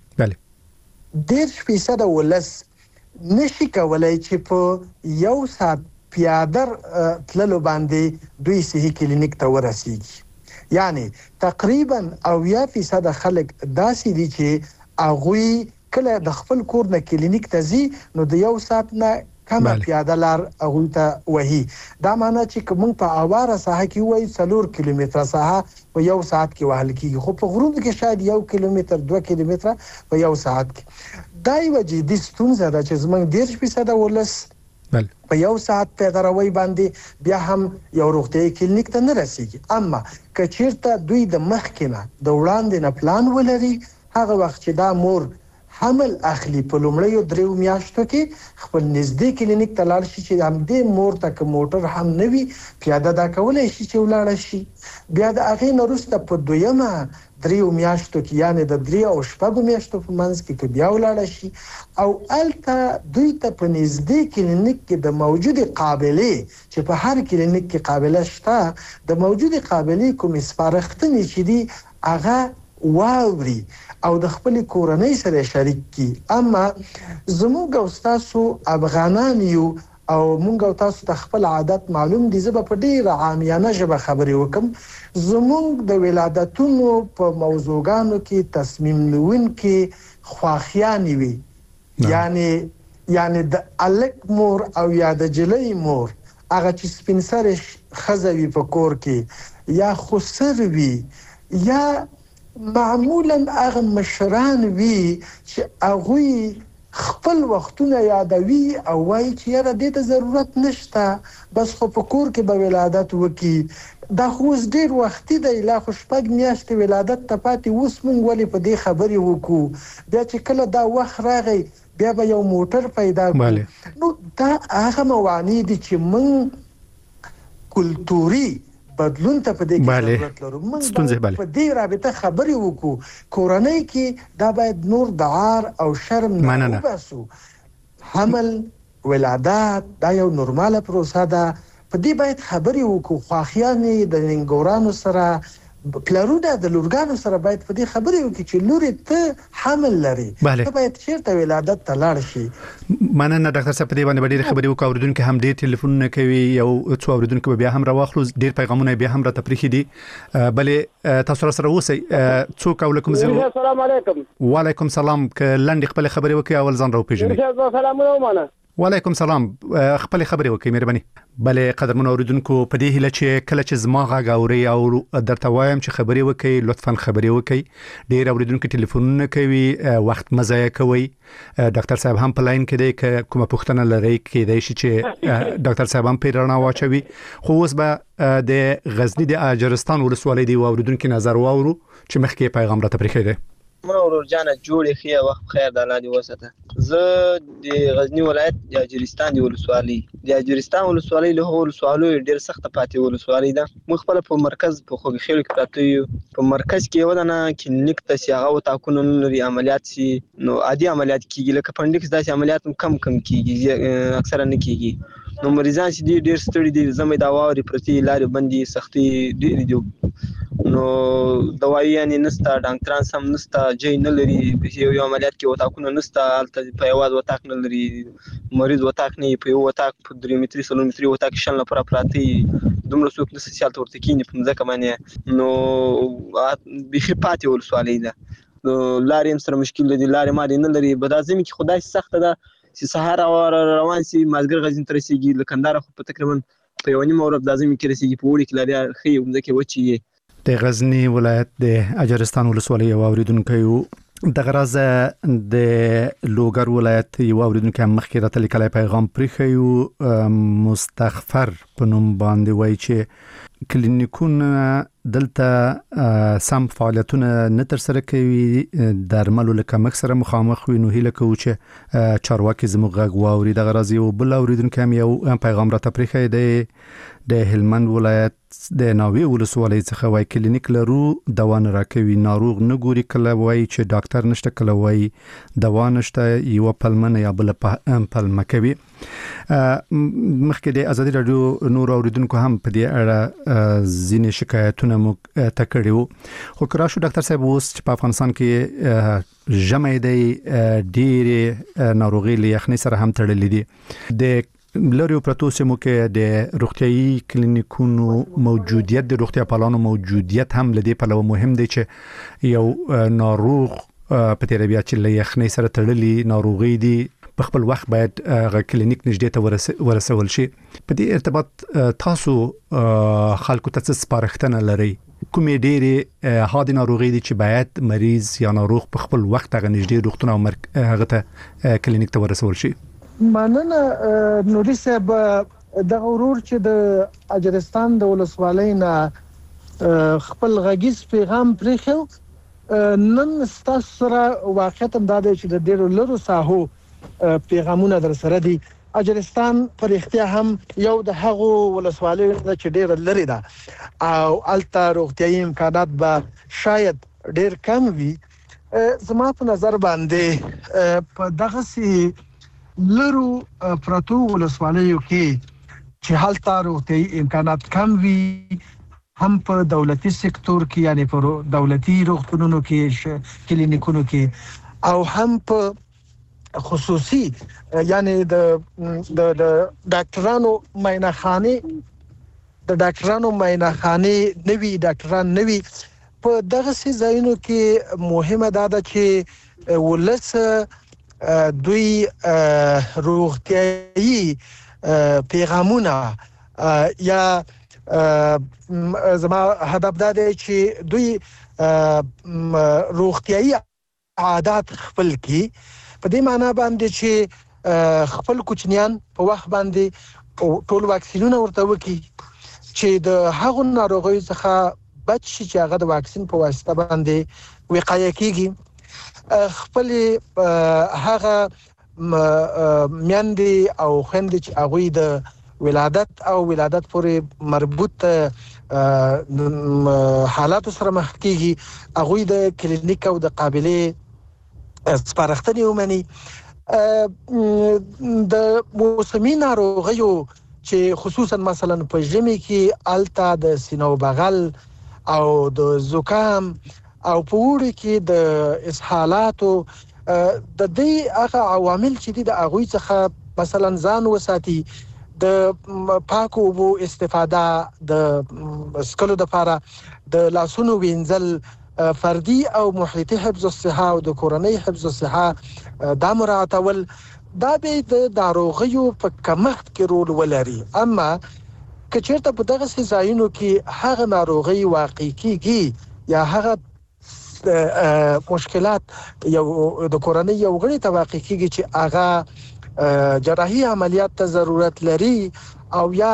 بله ډیر فیصد ولس نشي کولای چې په یو ساعت پیادر تللو باندې دوی صحي کلینیک ته ورسیږي یعنی تقریبا اویا فیصد خلک داسې دي چې اغوی کله د خپل کور نه کلینیک ته ځي نو د یو ساعت نه کم پیاده لار اغوی ته وهي دا معنی چې کوم په اواره ساحه کې وای څلور کیلومتره ساحه په یو ساعت کې وهل کیږي خو په غرونو کې شاید یو کیلومتر دوه کیلومتره په یو ساعت کې دا یو جدي ستونزه ده چې زمونږ ډیر فیصد ولس په یو ساعت پیداروي باندې بیا هم یو روغتي کلینیک ته نه رسیږي اما کچیرته دوی د مخکنه د وړاندې نه پلان ولري هغه وخت چې دا مور حمل اخلي په لومړیو دریو میاشتو کې خپل نږدې کلینیک ته لاړ شي چې هم دې مور ته کوم موټر هم نوي پیاده دا کولای شي چې ولاړ شي بیا د هغه نورسته په دویمه دریو میاشتو کې یعنی د دریو او شپږو میاشتو په منځ کې بیا ولاړ شي او الته دوی ته په نږدې کلینیک کې د موجوده قابلیت چې په هر کلینیک کې قابلیت شته د موجوده قابلیت کوم سپارښتنې چې دي هغه واوري او د خپل کورنۍ سره شریک کی اما زموږ او تاسو افغانان یو او مونږ او تاسو ته خپل عادت معلوم دي زه په ډیره عامیانه ژبه خبرې وکم زموږ د ولادتونو په موضوعګانو کې تصمیم نیونکي خواخیانی وي یعنی یعنی د الک مور او یا د جلۍ مور هغه چې سپینسر خزوي په کور کې یا خسر وي یا معمولا هغه مشران وی چې هغه خپل وختونه یادوي او وایي چې یاره دې ته ضرورت نشته بس خو په کور کې به ولادت وکي دا خو اوس ډېر وختي دی لا خو شپږ میاشتې ولادت ته پاتې اوس موږ ولې په دې خبرې وکړو بیا چې کله دا وخت راغی بیا به یو موټر پیدا کړو نو دا هغه موانع دي چې موږ کلتوري بدلون ته په دې کې ضرورت لرو موږ په دې رابطه خبرې وکړو کورنۍ کې دا باید نور د عار او شرم نه وباسو حمل ولادت دا یو نورماله پروسه ده په دې باید خبرې وکړو خواخیانې د ننګورانو سره پلارونه د لورګانو سره باید په دې خبرې وکړي چې لوري ته حمل لري ته باید چیرته ولادت ته لاړ شي مننه ډاکټر صاحب په دې باندې ډېر خبرې وکړو اوریدونکو هم ډېر ټلیفونونه کوي یو څو اوریدونکو بیا هم راوخلو ډېر پیغامونه بیا هم را تفریحي دي بلې تاسو سره اوسئ څوک علیکم السلام علیکم وعلیکم السلام ک لنډ خپل خبرې وکړي اول ځان راو پیژنئ سلام علیکم وعلیکم سلام خپل خبرې وکړئ مهرباني بلې قدرمن اوریدونکو په دې هیله چې کله چې زما غږ اوري او درته وایم چې خبرې وکړئ لطفا خبرې وکړئ ډېر اوریدونکو ټلیفونونه کوي وخت مزه کوي ډاکټر صاحب هم په لاین کې دی که کومه پوښتنه لري کېدای شي چې ډاکټر صاحب هم په رڼا واچوي خو اوس به د غزنی د اجرستان ولسوالۍ دی اوریدونکو نظر واورو چې مخکې پیغام را تبریخي دی مړ ورور جانه جوړې خې وخت خیر د الله دې وساته زه د غزنی ولایت د اجرستان دی ولسوالۍ د اجرستان ولسوالۍ له ولسوالۍ ډېر سخت پاتې ولسوالۍ ده موږ خپل په مرکز په خوږ خېل کې پراته یو په مرکز کې ودانه کلینیک ته سیاغه او تاکونه لري عملیات سي نو عادي عملیات کیږي لکه پنډکس داسې عملیات کم کم کیږي اکثره نه کیږي نو مریضان چې ډېر ستړي دي زمې دا واوري پرتی لارې بندي سختي ډېر دي نو دوايي یعنی نستا ډاکټران سم نستا جې نه لري یو یو عملیات کې وتاکونه نستا الته په یواز وتاک نه لري مریض وتاک نه په یو وتاک په درې متري سلو متري وتاک شل نه پر پراتی دومره څوک نس سیال تورته کینی په ځکه باندې نو بخي پاتې ولسوالۍ ده نو لارې سره مشکل دي لارې ما دي نه لري بدازمي کې خدای سخت ده چې سهار روان سي مازګر غزين تر رسیږي لکندار خو په تقریبا په یو نیمه ورځ لازمي کې رسیږي په وړي کې لري خي ومځکه وچی د غزنی ولایت د اجرستان ولسوالۍ یو اوریدونکو د غراز د لوګر ولایت یو اوریدونکو مخکې راته لیکلای پیغام پرخیو مستغفر په نوم باندې وایي چې کلینیکونه دلته سم فعالیتونه نه تر سره کوي درملو لکه مکسره مخامخ وي نو هیله کوي چې چارواکي زموږ غږ واوري د غراز یو بل اوریدونکو هم یو پیغام راته پرخی دی د هلمند ولایت د ناوی ولسوالۍ څخه وای کلینیک لرو دوا نه راکوي ناروغ نه ګوري کله وای چې ډاکټر نشته کله وای دوا نشته یو پلمنه یا بل پلمه کوي مخکې د ازادي رادیو نور اوریدونکو هم په دې اړه ځینې شکایتونه مو تکړیو خو کراشو ډاکټر صاحب اوس چې په افغانستان کې جمع دی ډېر ناروغي لیخني سره هم تړلې دي د لریو پروتو سیمو کې د روغتيایي کلینیکونو موجودیت د روغتیا پالانو موجودیت هم لدی په لو مهم دی چې یو ناروغ په تیربیا چې لیخني سره تړلې ناروغي دي په خپل وخت باید غ کلینیک نږدې ته ورسول شي په دې ارتباط تاسو خلکو ته څه سپارښتنه لري کومې ډېرې هادي ناروغي دي چې باید مریض یا ناروغ په خپل وخت غ نږدې روغتون او هغه ته کلینیک ته ورسول شي مننه نوري صاحب د غرور چې د اجرستان د ولسوالۍ نه خپل غږیز پیغام پرېخو نن ستاسو سره واقعیت هم دا دی چې د ډېرو لرو ساحو پیغامونه در سره دي اجرستان پر اختیا هم یو د هغو ولسوالۍ چې ډېر لري ده او الته روغتيایي امکانات به شاید ډېر کم وي زما په نظر باندې په دغه سي لرو پروتو ولسوالیو کې چې هلته روغتيایي امکانات کم وي هم په دولتي سکتور کې یعنی په دولتي روغتونونو کې کلینیکونو کې او هم په خصوصي یعنی د د ډاکټرانو معاینخانه د ډاکټرانو معاینخانه نوي ډاکټران نوي په دغه سي ځایونو کې مهمه ده چې ولس دوی روغتيایي پیغامونه یا زما هدف دا دی چې دوی روغتيایي عادت خپل کی په دې معنی باندې چې خپل کوچنیان په وخت باندې ټول واکسینونه ورته وکي چې د هغو ناروغیو څخه بچ شي چې هغه د واکسین په واسطه باندې وقایه کیږي خپل هغه میاندې او خويندې چې هغه د ولادت او ولادت پورې مربوط حالات سره مخ کیږي هغه د کلینیک او د قابلیت سپارښتنې ومني د موسمي ناروغیو چې خصوصا مثلا په ژمي کې التا د سینو بغل او د زکام او په وړي کې د اسهالاتو د دې هغه عوامل چې د اغوی څخه مثلا ځان وساتي د پاکو وو استفاده د سکلو د لپاره د لاسونو وینځل فردي او محیطي حفظ الصحه او د کورنۍ حفظ الصحه د مراعاتول دا به د ناروغیو په کمښت کې رول ولري اما کچېرته په دغه ځایونو کې هغه ناروغي واقع کیږي یا هغه مشکلات یو د کورنۍ یو غړي ته واقع کیږي چې هغه جراحي عملیات ته ضرورت لري او یا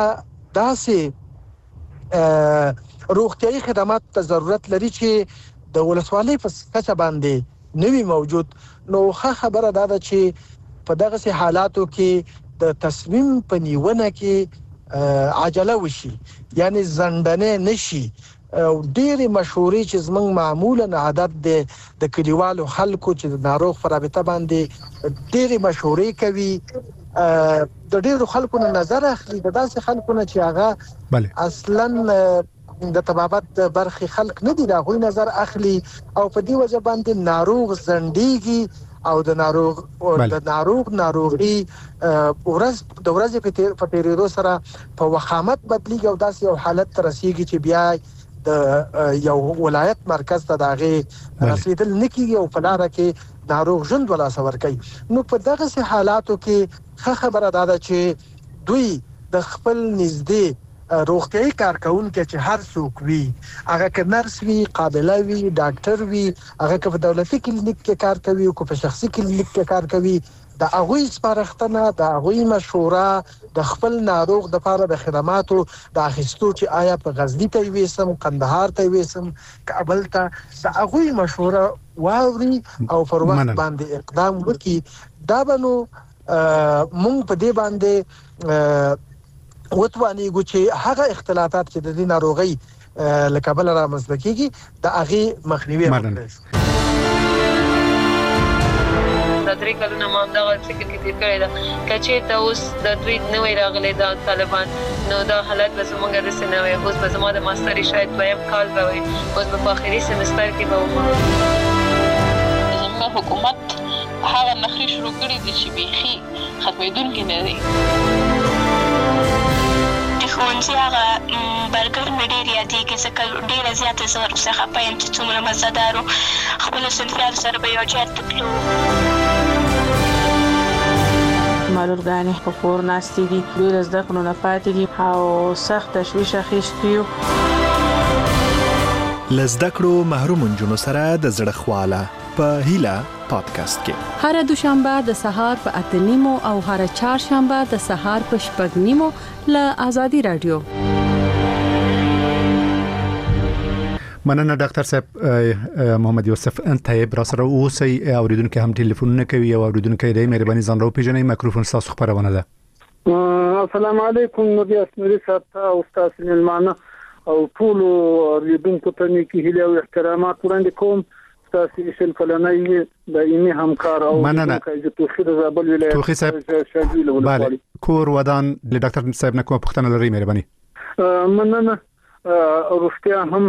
داسې روغتيایي خدمات ته ضرورت لري چې د ولسوالۍ په کچه باندې نوي موجود نو ښه خبره ده چې په دغه حالاتو کې د تصمیم په نیونه کې عجله وشي یعنی زندنه نشي او ډېری مشورې چې زمنګ معمولا عادت دي د کلیوالو خلکو چې د ناروغ پر رابطه باندې ډېری مشورې کوي د ډېرو خلکو نظر اخلي د داسې خلکو نه چې هغه اصلا د طبابت برخي خلک نه دي دا غوي نظر اخلي او په دې وجه باندې ناروغ زندګي او د ناروغ او د ناروغ ناروغي ورځ د ورځې په تیریدو سره په وخامت بدلیږي او داسې یو حالت ته رسیږي چې بیا د یو ولایت مرکز ته داغه رسیدل نکیږي او په لار کې ناروغ ژوند ولا سور کوي. نو په دغه سه حالاتو کې ښه خبره ده چې دوی د خپل نږدې روغتيایي کارکونکو چې هر څوک وي هغه ک نرس وي قابله وي ډاکټر وي هغه ک په دولتي کلینیک کې کار کوي او په شخصي کلینیک کې کار کوي د هغه سپارښتنه د هغه مشوره د خپل ناروغ د لپاره د خدماتو د اخیستو چې آیا په غزنی ته ویسم قندهار ته ویسم کابل ته د هغه مشوره واوري او پر وخت باندې اقدام وکړي دا بنو مونږ په دې باندې وتوانی ګوچې هغه اختلافات چې د دې ناروغي لکبل را مزدکیږي د هغه مخنیوي وکړي. د درې کلونو ما دا فکر کې تیر کړی دا کچې ته اوس د دوی نوې راغلي د طالبان نو دا حالت به زموږ د سنوي اوس به زموږ د ماستري شاید دویم کال به وي اوس په اخري سمستر کې به ومه زموږ حکومت هغه نخري شروع کړی دي چې بيخي ختمېدونکي نه دي. ښوونځي هغه برګر مې ډېر یادېږي ځکه ډېره زیاته زه ورڅخه پایم چې څومره مزهدار و خپلو صنفیانو سره به یو ځای ته تلو. معلولګانې په کور ناستې دي دوی له زده کړو نه پاتې دي او سخت تشویش اخیستی یو. له زده کړو محروم نجونو سره د زړه خواله په هیله پادکاسټ کې هر دوشنبه د سهار په اته نیمو او هر چهارشنبه د سهار په شپږ نیمو له آزادي رادیو. مننه ډاکټر صاحب محمد یوسف انتایب را سره اوسئ اوریدونکو هم ټلیفونونه کوي او اوریدونکو دې مهرباني ځان راو پیژنئ میکروفون تاسو خبرونه ده. السلام علیکم نبی اسمري صاحب او استاد سلیمانه او ټول اوریدونکو ته نیکی هیله او احترامات وړاندې کوم. تاسو شل کلنۍ د ایمي همکار او د توخي د زابل ولایت توخي صاحب بله کور ودان د ډاکټر صاحب نه کومه پوښتنه لري مهرباني. مننه روغتیا هم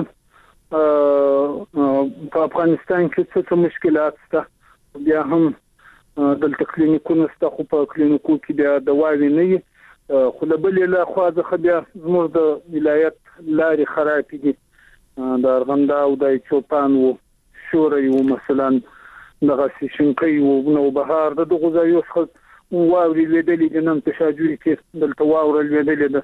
په افغانستان کې څه مشکلات شته بیا هم دلته کلینیکونه شته خو په کلینیکو کې بیا دواوی نه وي خو له بلې له خوا څخه بیا زموږ د ولایت لارې خرابې دي د ارغنده او د چوپان و شوري و مثلا دغه شینکۍ و نو بهار د دغه ځایو څخه واوري لیدلې د نن په شاجوري کې دلته واوري لیدلې ده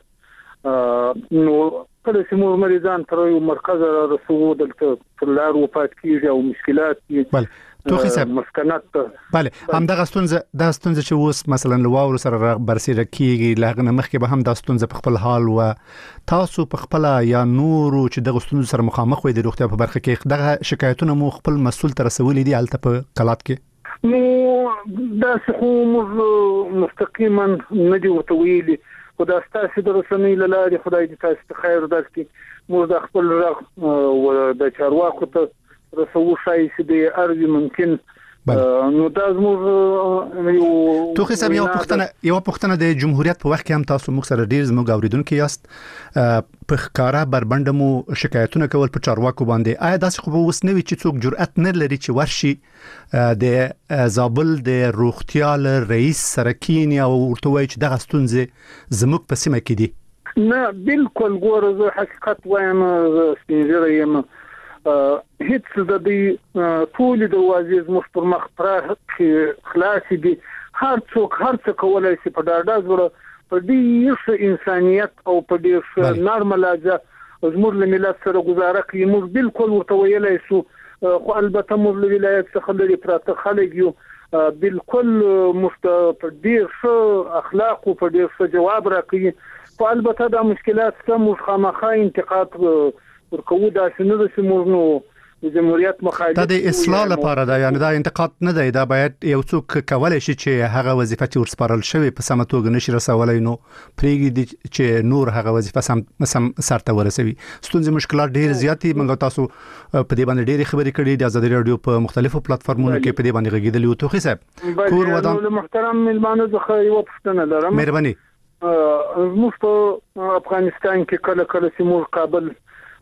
نو کله چې موږ مریضان تر یو مرکز را رسو دلته فلار و پات کیږي او مشکلات دي. بله توخي صاحب مسکنات بله هم دغه ستونزه د ستونزه چې اوس مثلا لواور سره برسېره کیږي لغه مخکې به هم د ستونزه په خپل حال و تاسو په خپل یا نور چې د ستونزه سره مخامخ وي د روغتیا په برخه کې دغه شکایتونه مو خپل مسول تر رسولې دي الته په کلات کې نو دا څه مستقیما نه دی ورته ویلي خدای ستاسو د رسنۍ لاره خدای دې تاسو ته خیر درکړي موږ د خپل رغ او د چارواکو ته رسو شای چې د ارزي ممکن نو دا زموږ یو توخي صاحب یو پښتنه یو پښتنه د جمهوریت په وخت کې هم تاسو موږ سره ډیر زموږ اوریدونکو یاست په ښکارا بربندمو شکایتونه کول په چارواکو باندې آیا داسې خو اوس نه وی چې څوک جرأت نه لري چې ورشي د زابل د روغتیا رئیس سرکینی او ورته وایي چې دغه ستونزې زموږ په سیمه کې دي؟ نه بالکل ګوره زه حقیقت وایم سپینځره یم هیڅ د دې ټول د وازیز مخ پر مخ پرخ خلاص دي هر څوک هر څه کولای شي په ډاډه زړه په دې انسانيت او په دې نارملاجه زموږ له ملت سره گزاره کوي موږ بالکل ورته ویلای شو خو البته موږ له ولایت څخه لري پراته خلک یو بالکل مست په دې اخلاق او په دې جواب راکړي په البته دا مشکلات کوم خامخا انتقاد ورکوو دا شنو د سیمونو د جمهوریت مخالف دا د اصلاح لپاره دا یعنی دا انتقاد نه دی دا باید یو څوک کولای شي چې هغه وظیفه چې ورسپارل شوی په سمه توګه نشي رسولای نو پریږدي چې نور هغه وظیفه سم سم سرته ورسوي ستونزې مشکلات ډېر زیاتې موږ تاسو په دې باندې ډېر خبرې کړې د آزادي رادیو په مختلفو پلیټفارمونو کې په دې باندې غږیدلی او توخي صاحب کور ودان محترم ملمانو زخه یو پښتنه لرم مهرباني موږ په افغانستان کې کله کله چې موږ کابل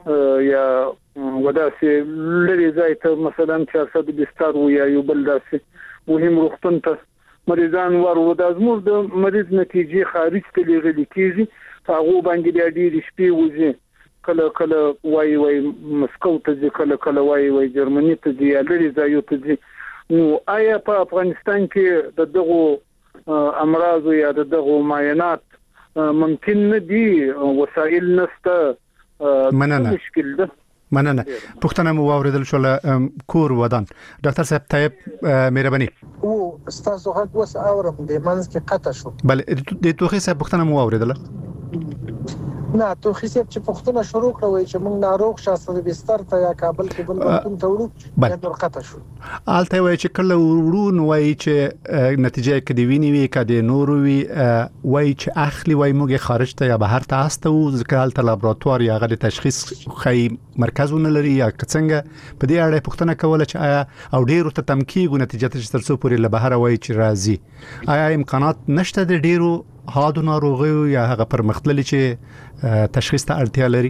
یا وداسې لري ځای ته مثلا چهار سوه بستر و یا یو بل داسې مهم روغتون ته مریضان ورو د زموږ د مریض نتیجې خارج ته لېږل کیږي هغه باندې بیا ډېر شپې وځي کله کله وای وای مسکو ته ځي کله کله وای وای جرمني ته ځي یا لري ځایو ته ځي نو آیا په افغانستان کې د دغه امراض یا د دغه معاینات ممکن نه دي وسایل نشته مننه مشکل ده مننه پښتنه مو اوریدل شو کور ودان ډاکټر صاحب طيب مهرباني او استاد غږ وس اورم د منځ کې قطع شو بل د توخي صاحب پښتنه مو اوریدل نه توخي صاحب چې پښتنه شروع کړو چې موږ ناروغ شاسته بستر ته یا کابل کې بل وختون ته وړو یا نور قطع شو آلته وای چې کله ورون وای چې نتیجه کې دی ویني وی کده نور وی وای چې اخلي وای موږ خارج ته یا بهر ته استه او ځکه ته لابراتوار یا غل تشخیص خی مرکزونه لري یا څنګه په دې اړه پښتنه کوله چې آیا او ډیرو ته تمکیګو نتیجه ته ترڅو پورې له بهر وای چې راځي آیا امکانات نشته د ډیرو هادو ناروغي یا هغه پرمختللي چې تشخیص ته اړتیا لري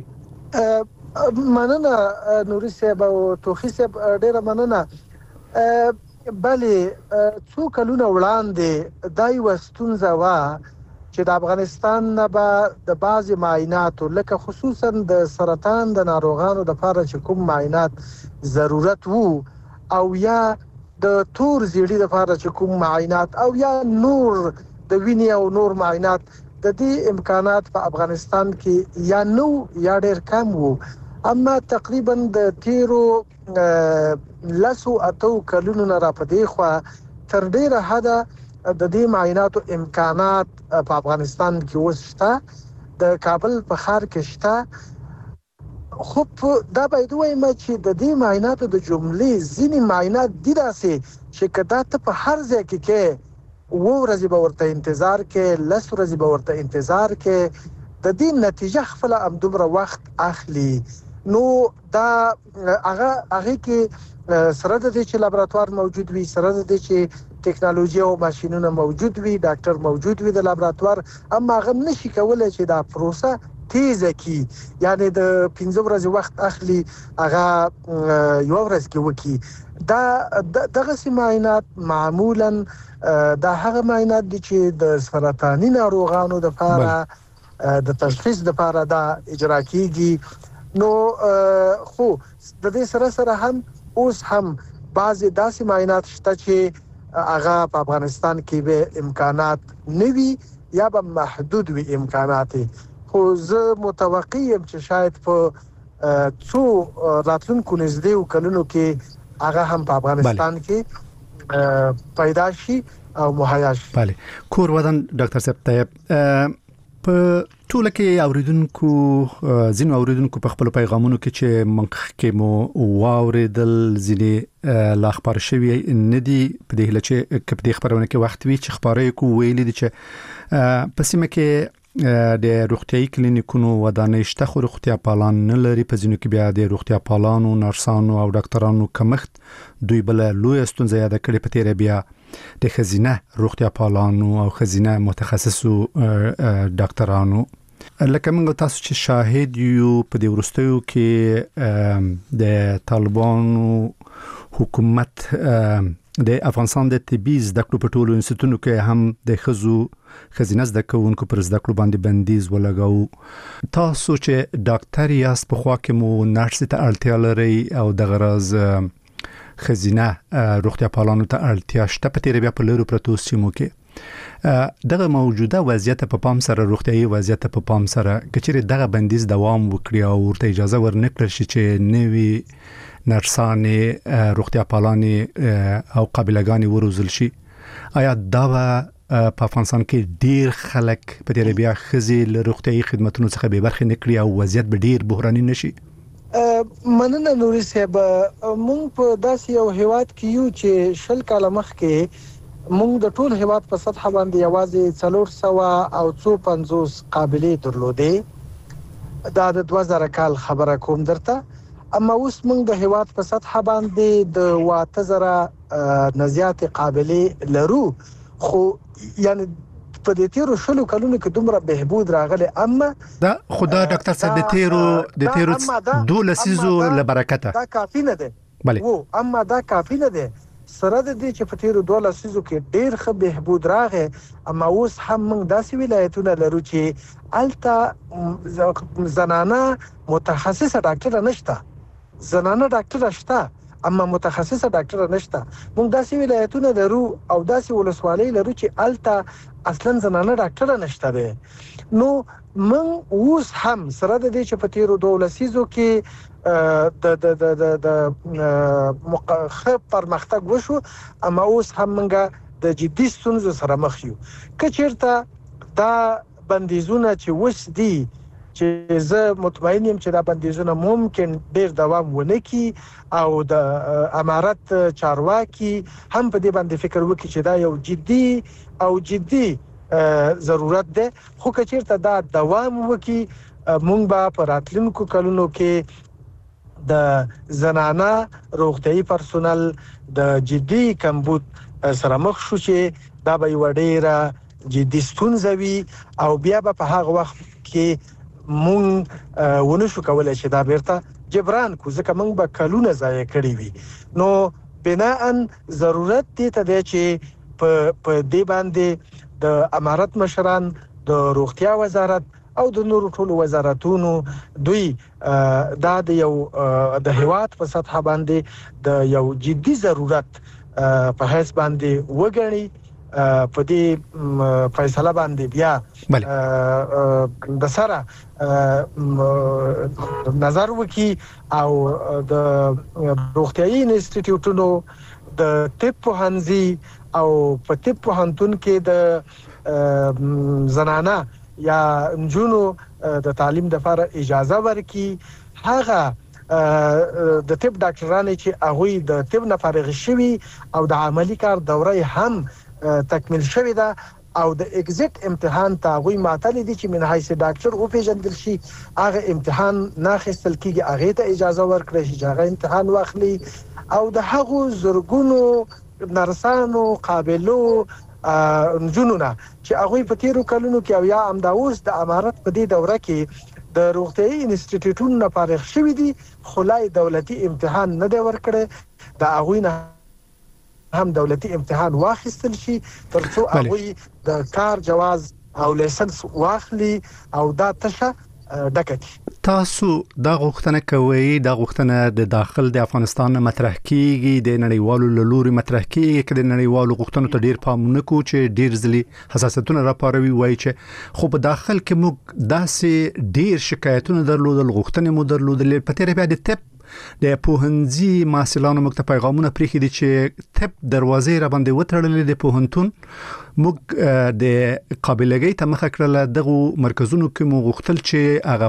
مننه نوري صاحب او توخي صاحب ډیره مننه بلې څو کلونه وړاندې دای وستونزه وا چې د افغانستان نه به د بعضی معاینات لکه خصوصا د سرطان د ناروغانو د لپاره چې کوم معاینات ضرورت وو او یا د تور زیړي لپاره چې کوم معاینات او یا نور د وینې او نور معاینات د دې امکانات په افغانستان کې یا نو یا ډېر کم وو اما تقریبا د تیرو لاسو اتو کلونو نه را پدې خو تر ډېره حده د دې معایناتو امکانات په افغانستان کې وسته د کابل په ښار کې شته خو دا باید وایم چې د دې معایناتو د جملې ځینې معاینات دي داسې چې کدا ته په هر ځای کې کې و ورځې به ورته انتظار کې لس ورځې به ورته انتظار کې د دې نتیجه خپل امدومره وخت اخلي نو دا هغه هغه کې سره د دې چې لابراتوار موجود وي سره د دې چې ټیکنالوژي او ماشينونه موجود وي ډاکټر موجود وي د لابراتوار اما هغه نشي کولای چې دا پروسه تیزه کی یعنی د پنځه ورځې وخت اخلي هغه یو ورځ کې وکی دا دغه سیماینات معمولا دا هغه معاینات دي چې د سرطاني ناروغانو د لپاره د تشخیص د لپاره دا اجرا کیږي نو خو د دې سره سره هم اوس هم بعضی داسې معاینات شته چې هغه په افغانستان کې به امکانات نوي یا به محدود وي امکانات خو زه متوقع یم چې شاید په څو راتلونکو نږدې کلونو کې هغه هم په افغانستان کې پیدا شي او مهیا شي. بله کور ودان ډاکټر صاحب طيب په ټول کې اوریدونکو زینو اوریدونکو په خپل پیغامونو کې چې منخ کې مو واوریدل ځینې لا خبر شوی ندي په دې لچې په دې خبرونه کې وخت وی چې خبرې کو ویلې دي چې په سیمه کې د روغتيایي کلینیکونو ودانې شته خو روغتیا پالان نه لري په ځینو کې بیا د روغتیا پالانو نرسانو او ډاکټرانو کمښت دوی بل لوی ستونزه یاد کړي په تیر بیا د خزینه روغتیا پالانو او خزینه متخصصو ډاکټرانو لکه موږ تاسو چې شاهد یو په دې ورستیو کې د طالبانو حکومت د افغانستان د طبي زده کړو په ټولو انستیتوتونو کې هم د خزو خزینه زده کوونکو پر زده کړو باندې بندیز ولګاو تاسو چې ډاکټر یاست په خوا کې مو نرس ته اړتیا لري او د غرض خزینه روغتیا پالانو ته اړتیا شته په تیر بیا په لورو پروتو سیمو کې دغه موجوده وضعیت په پام سره روغتيایي وضعیت په پام سره کچېره دغه بندیز دوام وکړي او ورته اجازه ورنکړي شي چې نوي نرسانې روغتیا پالانې او قابلګانې وروزل شي آیا دا په افغانستان کې ډیر خلک په دې بیا خزي له روغتيایي خدماتو څخه به برخه نکړي او وضعیت به ډیر بحراني نشي مننه نوري صاحب مونږ په داسې یو هیواد کې یو چې شل کاله مخکې مونږ د ټول هیواد په سطح باندې یوازې څلور سوه او څو پنځوس قابلې درلودې دا د دوه زره کال خبره کوم درته اما اوس موږ د هیواد په سطح باندې د واته زره نزيات قابلې لرو خو یعنی په دې تیرو شلو کلونو کې دومره بهبود راغلی. اما دا خدا ډاکټر صاحب د تیرو د تیرو دوه لسیزو لبرکته دا کافی نه ده. بله وو اما دا کافی نه ده. سره د دې چې په تیرو دوه لسیزو کې ډېر ښه بهبود راغی، اما اوس هم موږ داسې ولایتونه لرو چې هلته زنانه متخصصه ډاکټره نشته. زنانه ډاکټره شته اما متخصصه ډاکټره نشته. موږ داسې ولایتونه لرو او داسې ولسوالۍ لرو چې الته اصلا زنانه ډاکټره نشته ده. نو موږ اوس هم سره د دې چې په تیرو دوه لسیزو کې د د د د د مخه پرمختګ وشو، اما اوس هم موږ د جدي ستونزو سره مخ یو. که چیرته دا بندیزونه چې وس دي چې زه مطمئن یم چې دا بندیزونه ممکن ډیر دوام ونه کړي او د امارت چارواکي هم په دې باندې فکر وکړي چې دا یو جدي او جدي ضرورت ده. خو که چیرته دا دوام وکړي مونږ به په راتلونکو کلونو کې د زنانه روغتيایي پرسونل د جدي کمبود سره مخ شو چې دا به یو ډیره جدي ستونزه وي او بیا به په هغه وخت کې مونږ ونه شو کولای چې دا بیرته جبران کو، ځکه مونږ به کلونه ضایع کړی وي. نو بناءً ضرورت دی ته دی چې په په دې باندې د امارت مشران، د روغتیا وزارت او د نورو ټولو وزارتونو دوی دا د یو د هیواد په سطح باندې د یو جدي ضرورت په حیث باندې وګڼي، په دې فیصله باندې بیا د سره نظر وکي او د روغتيایي انسټیټیوټونو د طب پوهنځي او په طب پوهنتون کې د زنانه یا نجونو د تعلیم لپاره اجازه ورکي. هغه د طب ډاکټرانو چې هغه د طب نه فارغ شوي او د عملی کار دوره هم تکمیل شوی ده او د ایگزیټ امتحان ته غوي معتل دي چې من حیث ډاکټر او پیژندل شي، هغه امتحان نه خستل کیږي، هغه ته اجازه ورکړي چې هغه امتحان واخلي او د هغو زرګونو نرسانو قابلو نجونونه چې هغه په تیرو کلونو کې او یا امداوس د امارت په دې دوره کې د روغتيایي انسټیټیوټونو فارغ شوی دي، خلای دولتي امتحان نه دی ورکړي، د هغه نه هم دولتي امتحان واخیستل شي ترڅو هغه د کار جواز او لایسنس واخلي او دا تشه ډکټي. تاسو دا غوښتنه کوي، دا غوښتنه د داخل د افغانستان مطرح کیږي، د نړیوالو لوري مطرح کیږي، کله نړیوالو غوښتنو ته ډیر پام نه کوي چې ډیر ځلي حساسیتونه راپاروي، وایي چې خو په داخل کې موږ داسې ډیر شکایتونه درلودل، غوښتنې مو درلودل. په تیر بیا د طب د پوهنځي محصلانو موږ ته پیغامونه پریخي دي چې طب دروازې را باندې وتړلې د پوهنتون. موږ د قابلیت ته مخه کړل، دغه مرکزونو کې موږ غوښتل چې هغه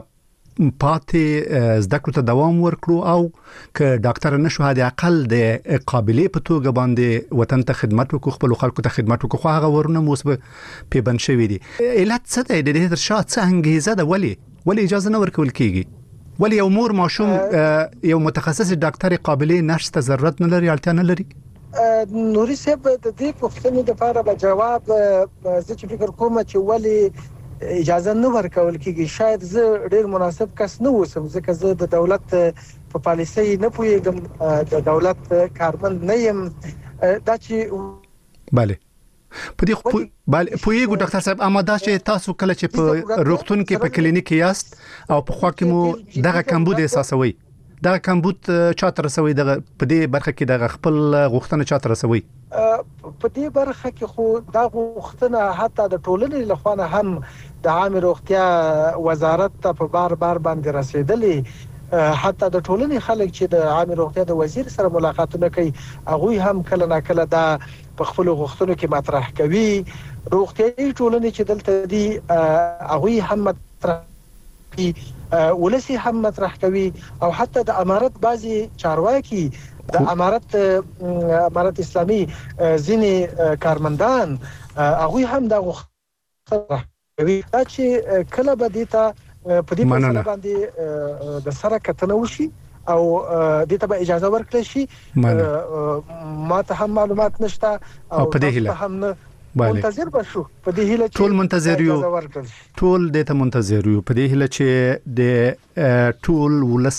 پاتې زده کړو ته دوام ورکړو او که ډاکټر نشو هدا اقل د قابلیت په توګه باندې وطن ته خدمت وکړو، خپل خلکو ته خدمت وکړو. خو هغه ورونه موږ به پیبن شوی دي. علت څه دی د دې تر شا څه انګیزه ده؟ ولی ولی اجازه نه ورکول کیږي؟ ولی یو مور ماشوم یو متخصص ډاکټر قابلیت نشته، ضرورت نه لري، اړتیا نه لري؟ نوري صاحب د دې پوښتنې لپاره به جواب زه چې فکر کوم چې ولی اجازه نه ورکول کیږي، شاید زه ډیر مناسب کس نه وسم، ځکه زه د دولت په پالیسۍ نه پوهیږم، د دولت کارمند نه یم. دا چې bale په دې خو bale پوهیږو ډاکټر صاحب، اما دا چې تاسو کله چې په روغتون کې په کلینیک یاست او په خوا کې مو دغه کمبود احساسوي، دغه کمبود چاته رسوي، دغه په دې برخه کې دغه خپل غوښتنه چاته رسوي؟ په دې برخه کې خو دا غوښتنه حتی د ټولنې لخوا نه هم د عام روغتیا وزارت ته په بار بار باندې رسیدلې، حتی د ټولنې خلک چې د عام روغتیا د وزیر سره ملاقاتونه کوي هغه هم کله نه کله دا په خپل غوښتنو کې مطرح کوي. روغتيایي ټولنې چې دلته دي هغه هم مطرح کوي، ولسی هم مطرح کوي او حتی د امارت بعضي چارواکي د امارت امارت اسلامي ځینې کارمندان هغه هم د غوښتنه کوي چې کله به دیتا په دې مسله باندې د سره کتنه وشي او دې ته به اجازه ورکړي شي. ما ته هم معلومات نشته او په دې هیله هم نه منتظر بشو په دې هیله ټول منتظر یو ټول د ته منتظر یو په دې هیله چې د ټول ولس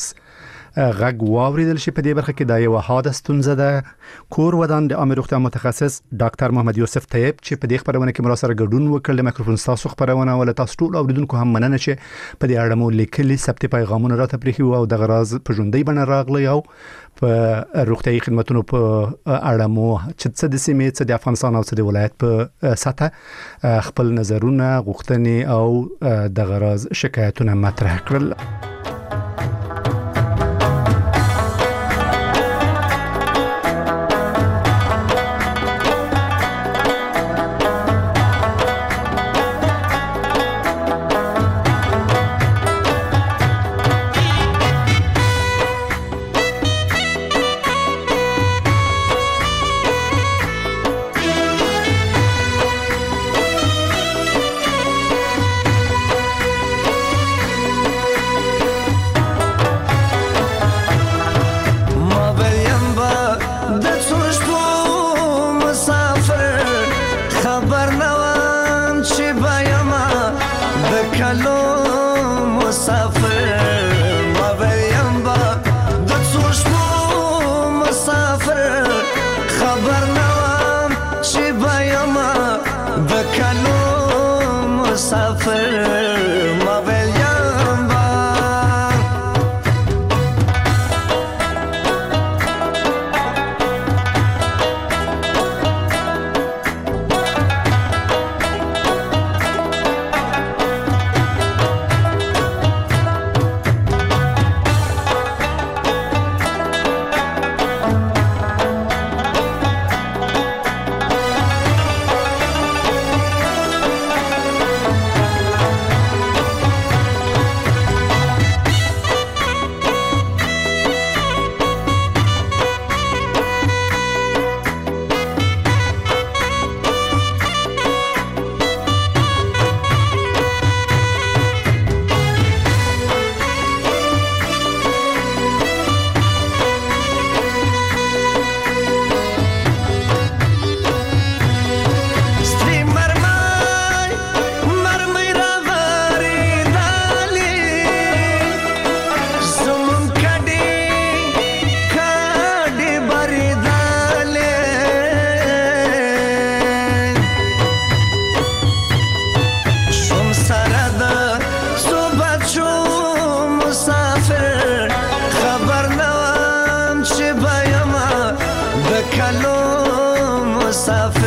غږ واوریدل شي په دې برخه کې دا یو حادثه ستونزه ده کور ودان د عامه روغتیا متخصص ډاکټر محمد یوسف طیب چې په دې خبرونه کې مراسره ګډون وکړ د مایکروفون تاسو خبرونه ول تاسو ټول اوریدونکو هم مننه چې په دې اړه مو لیکلي ثبت پیغامونه راته پرېښي او د غراز په ژوندۍ بڼه راغلی او په روغتيایي خدماتونو په اړه مو چې څه د سیمې څه د افغانستان او څه د ولایت په سطح خپل نظرونه غوښتنې او د غراز شکایتونه مطرح کړل. Kalom musafir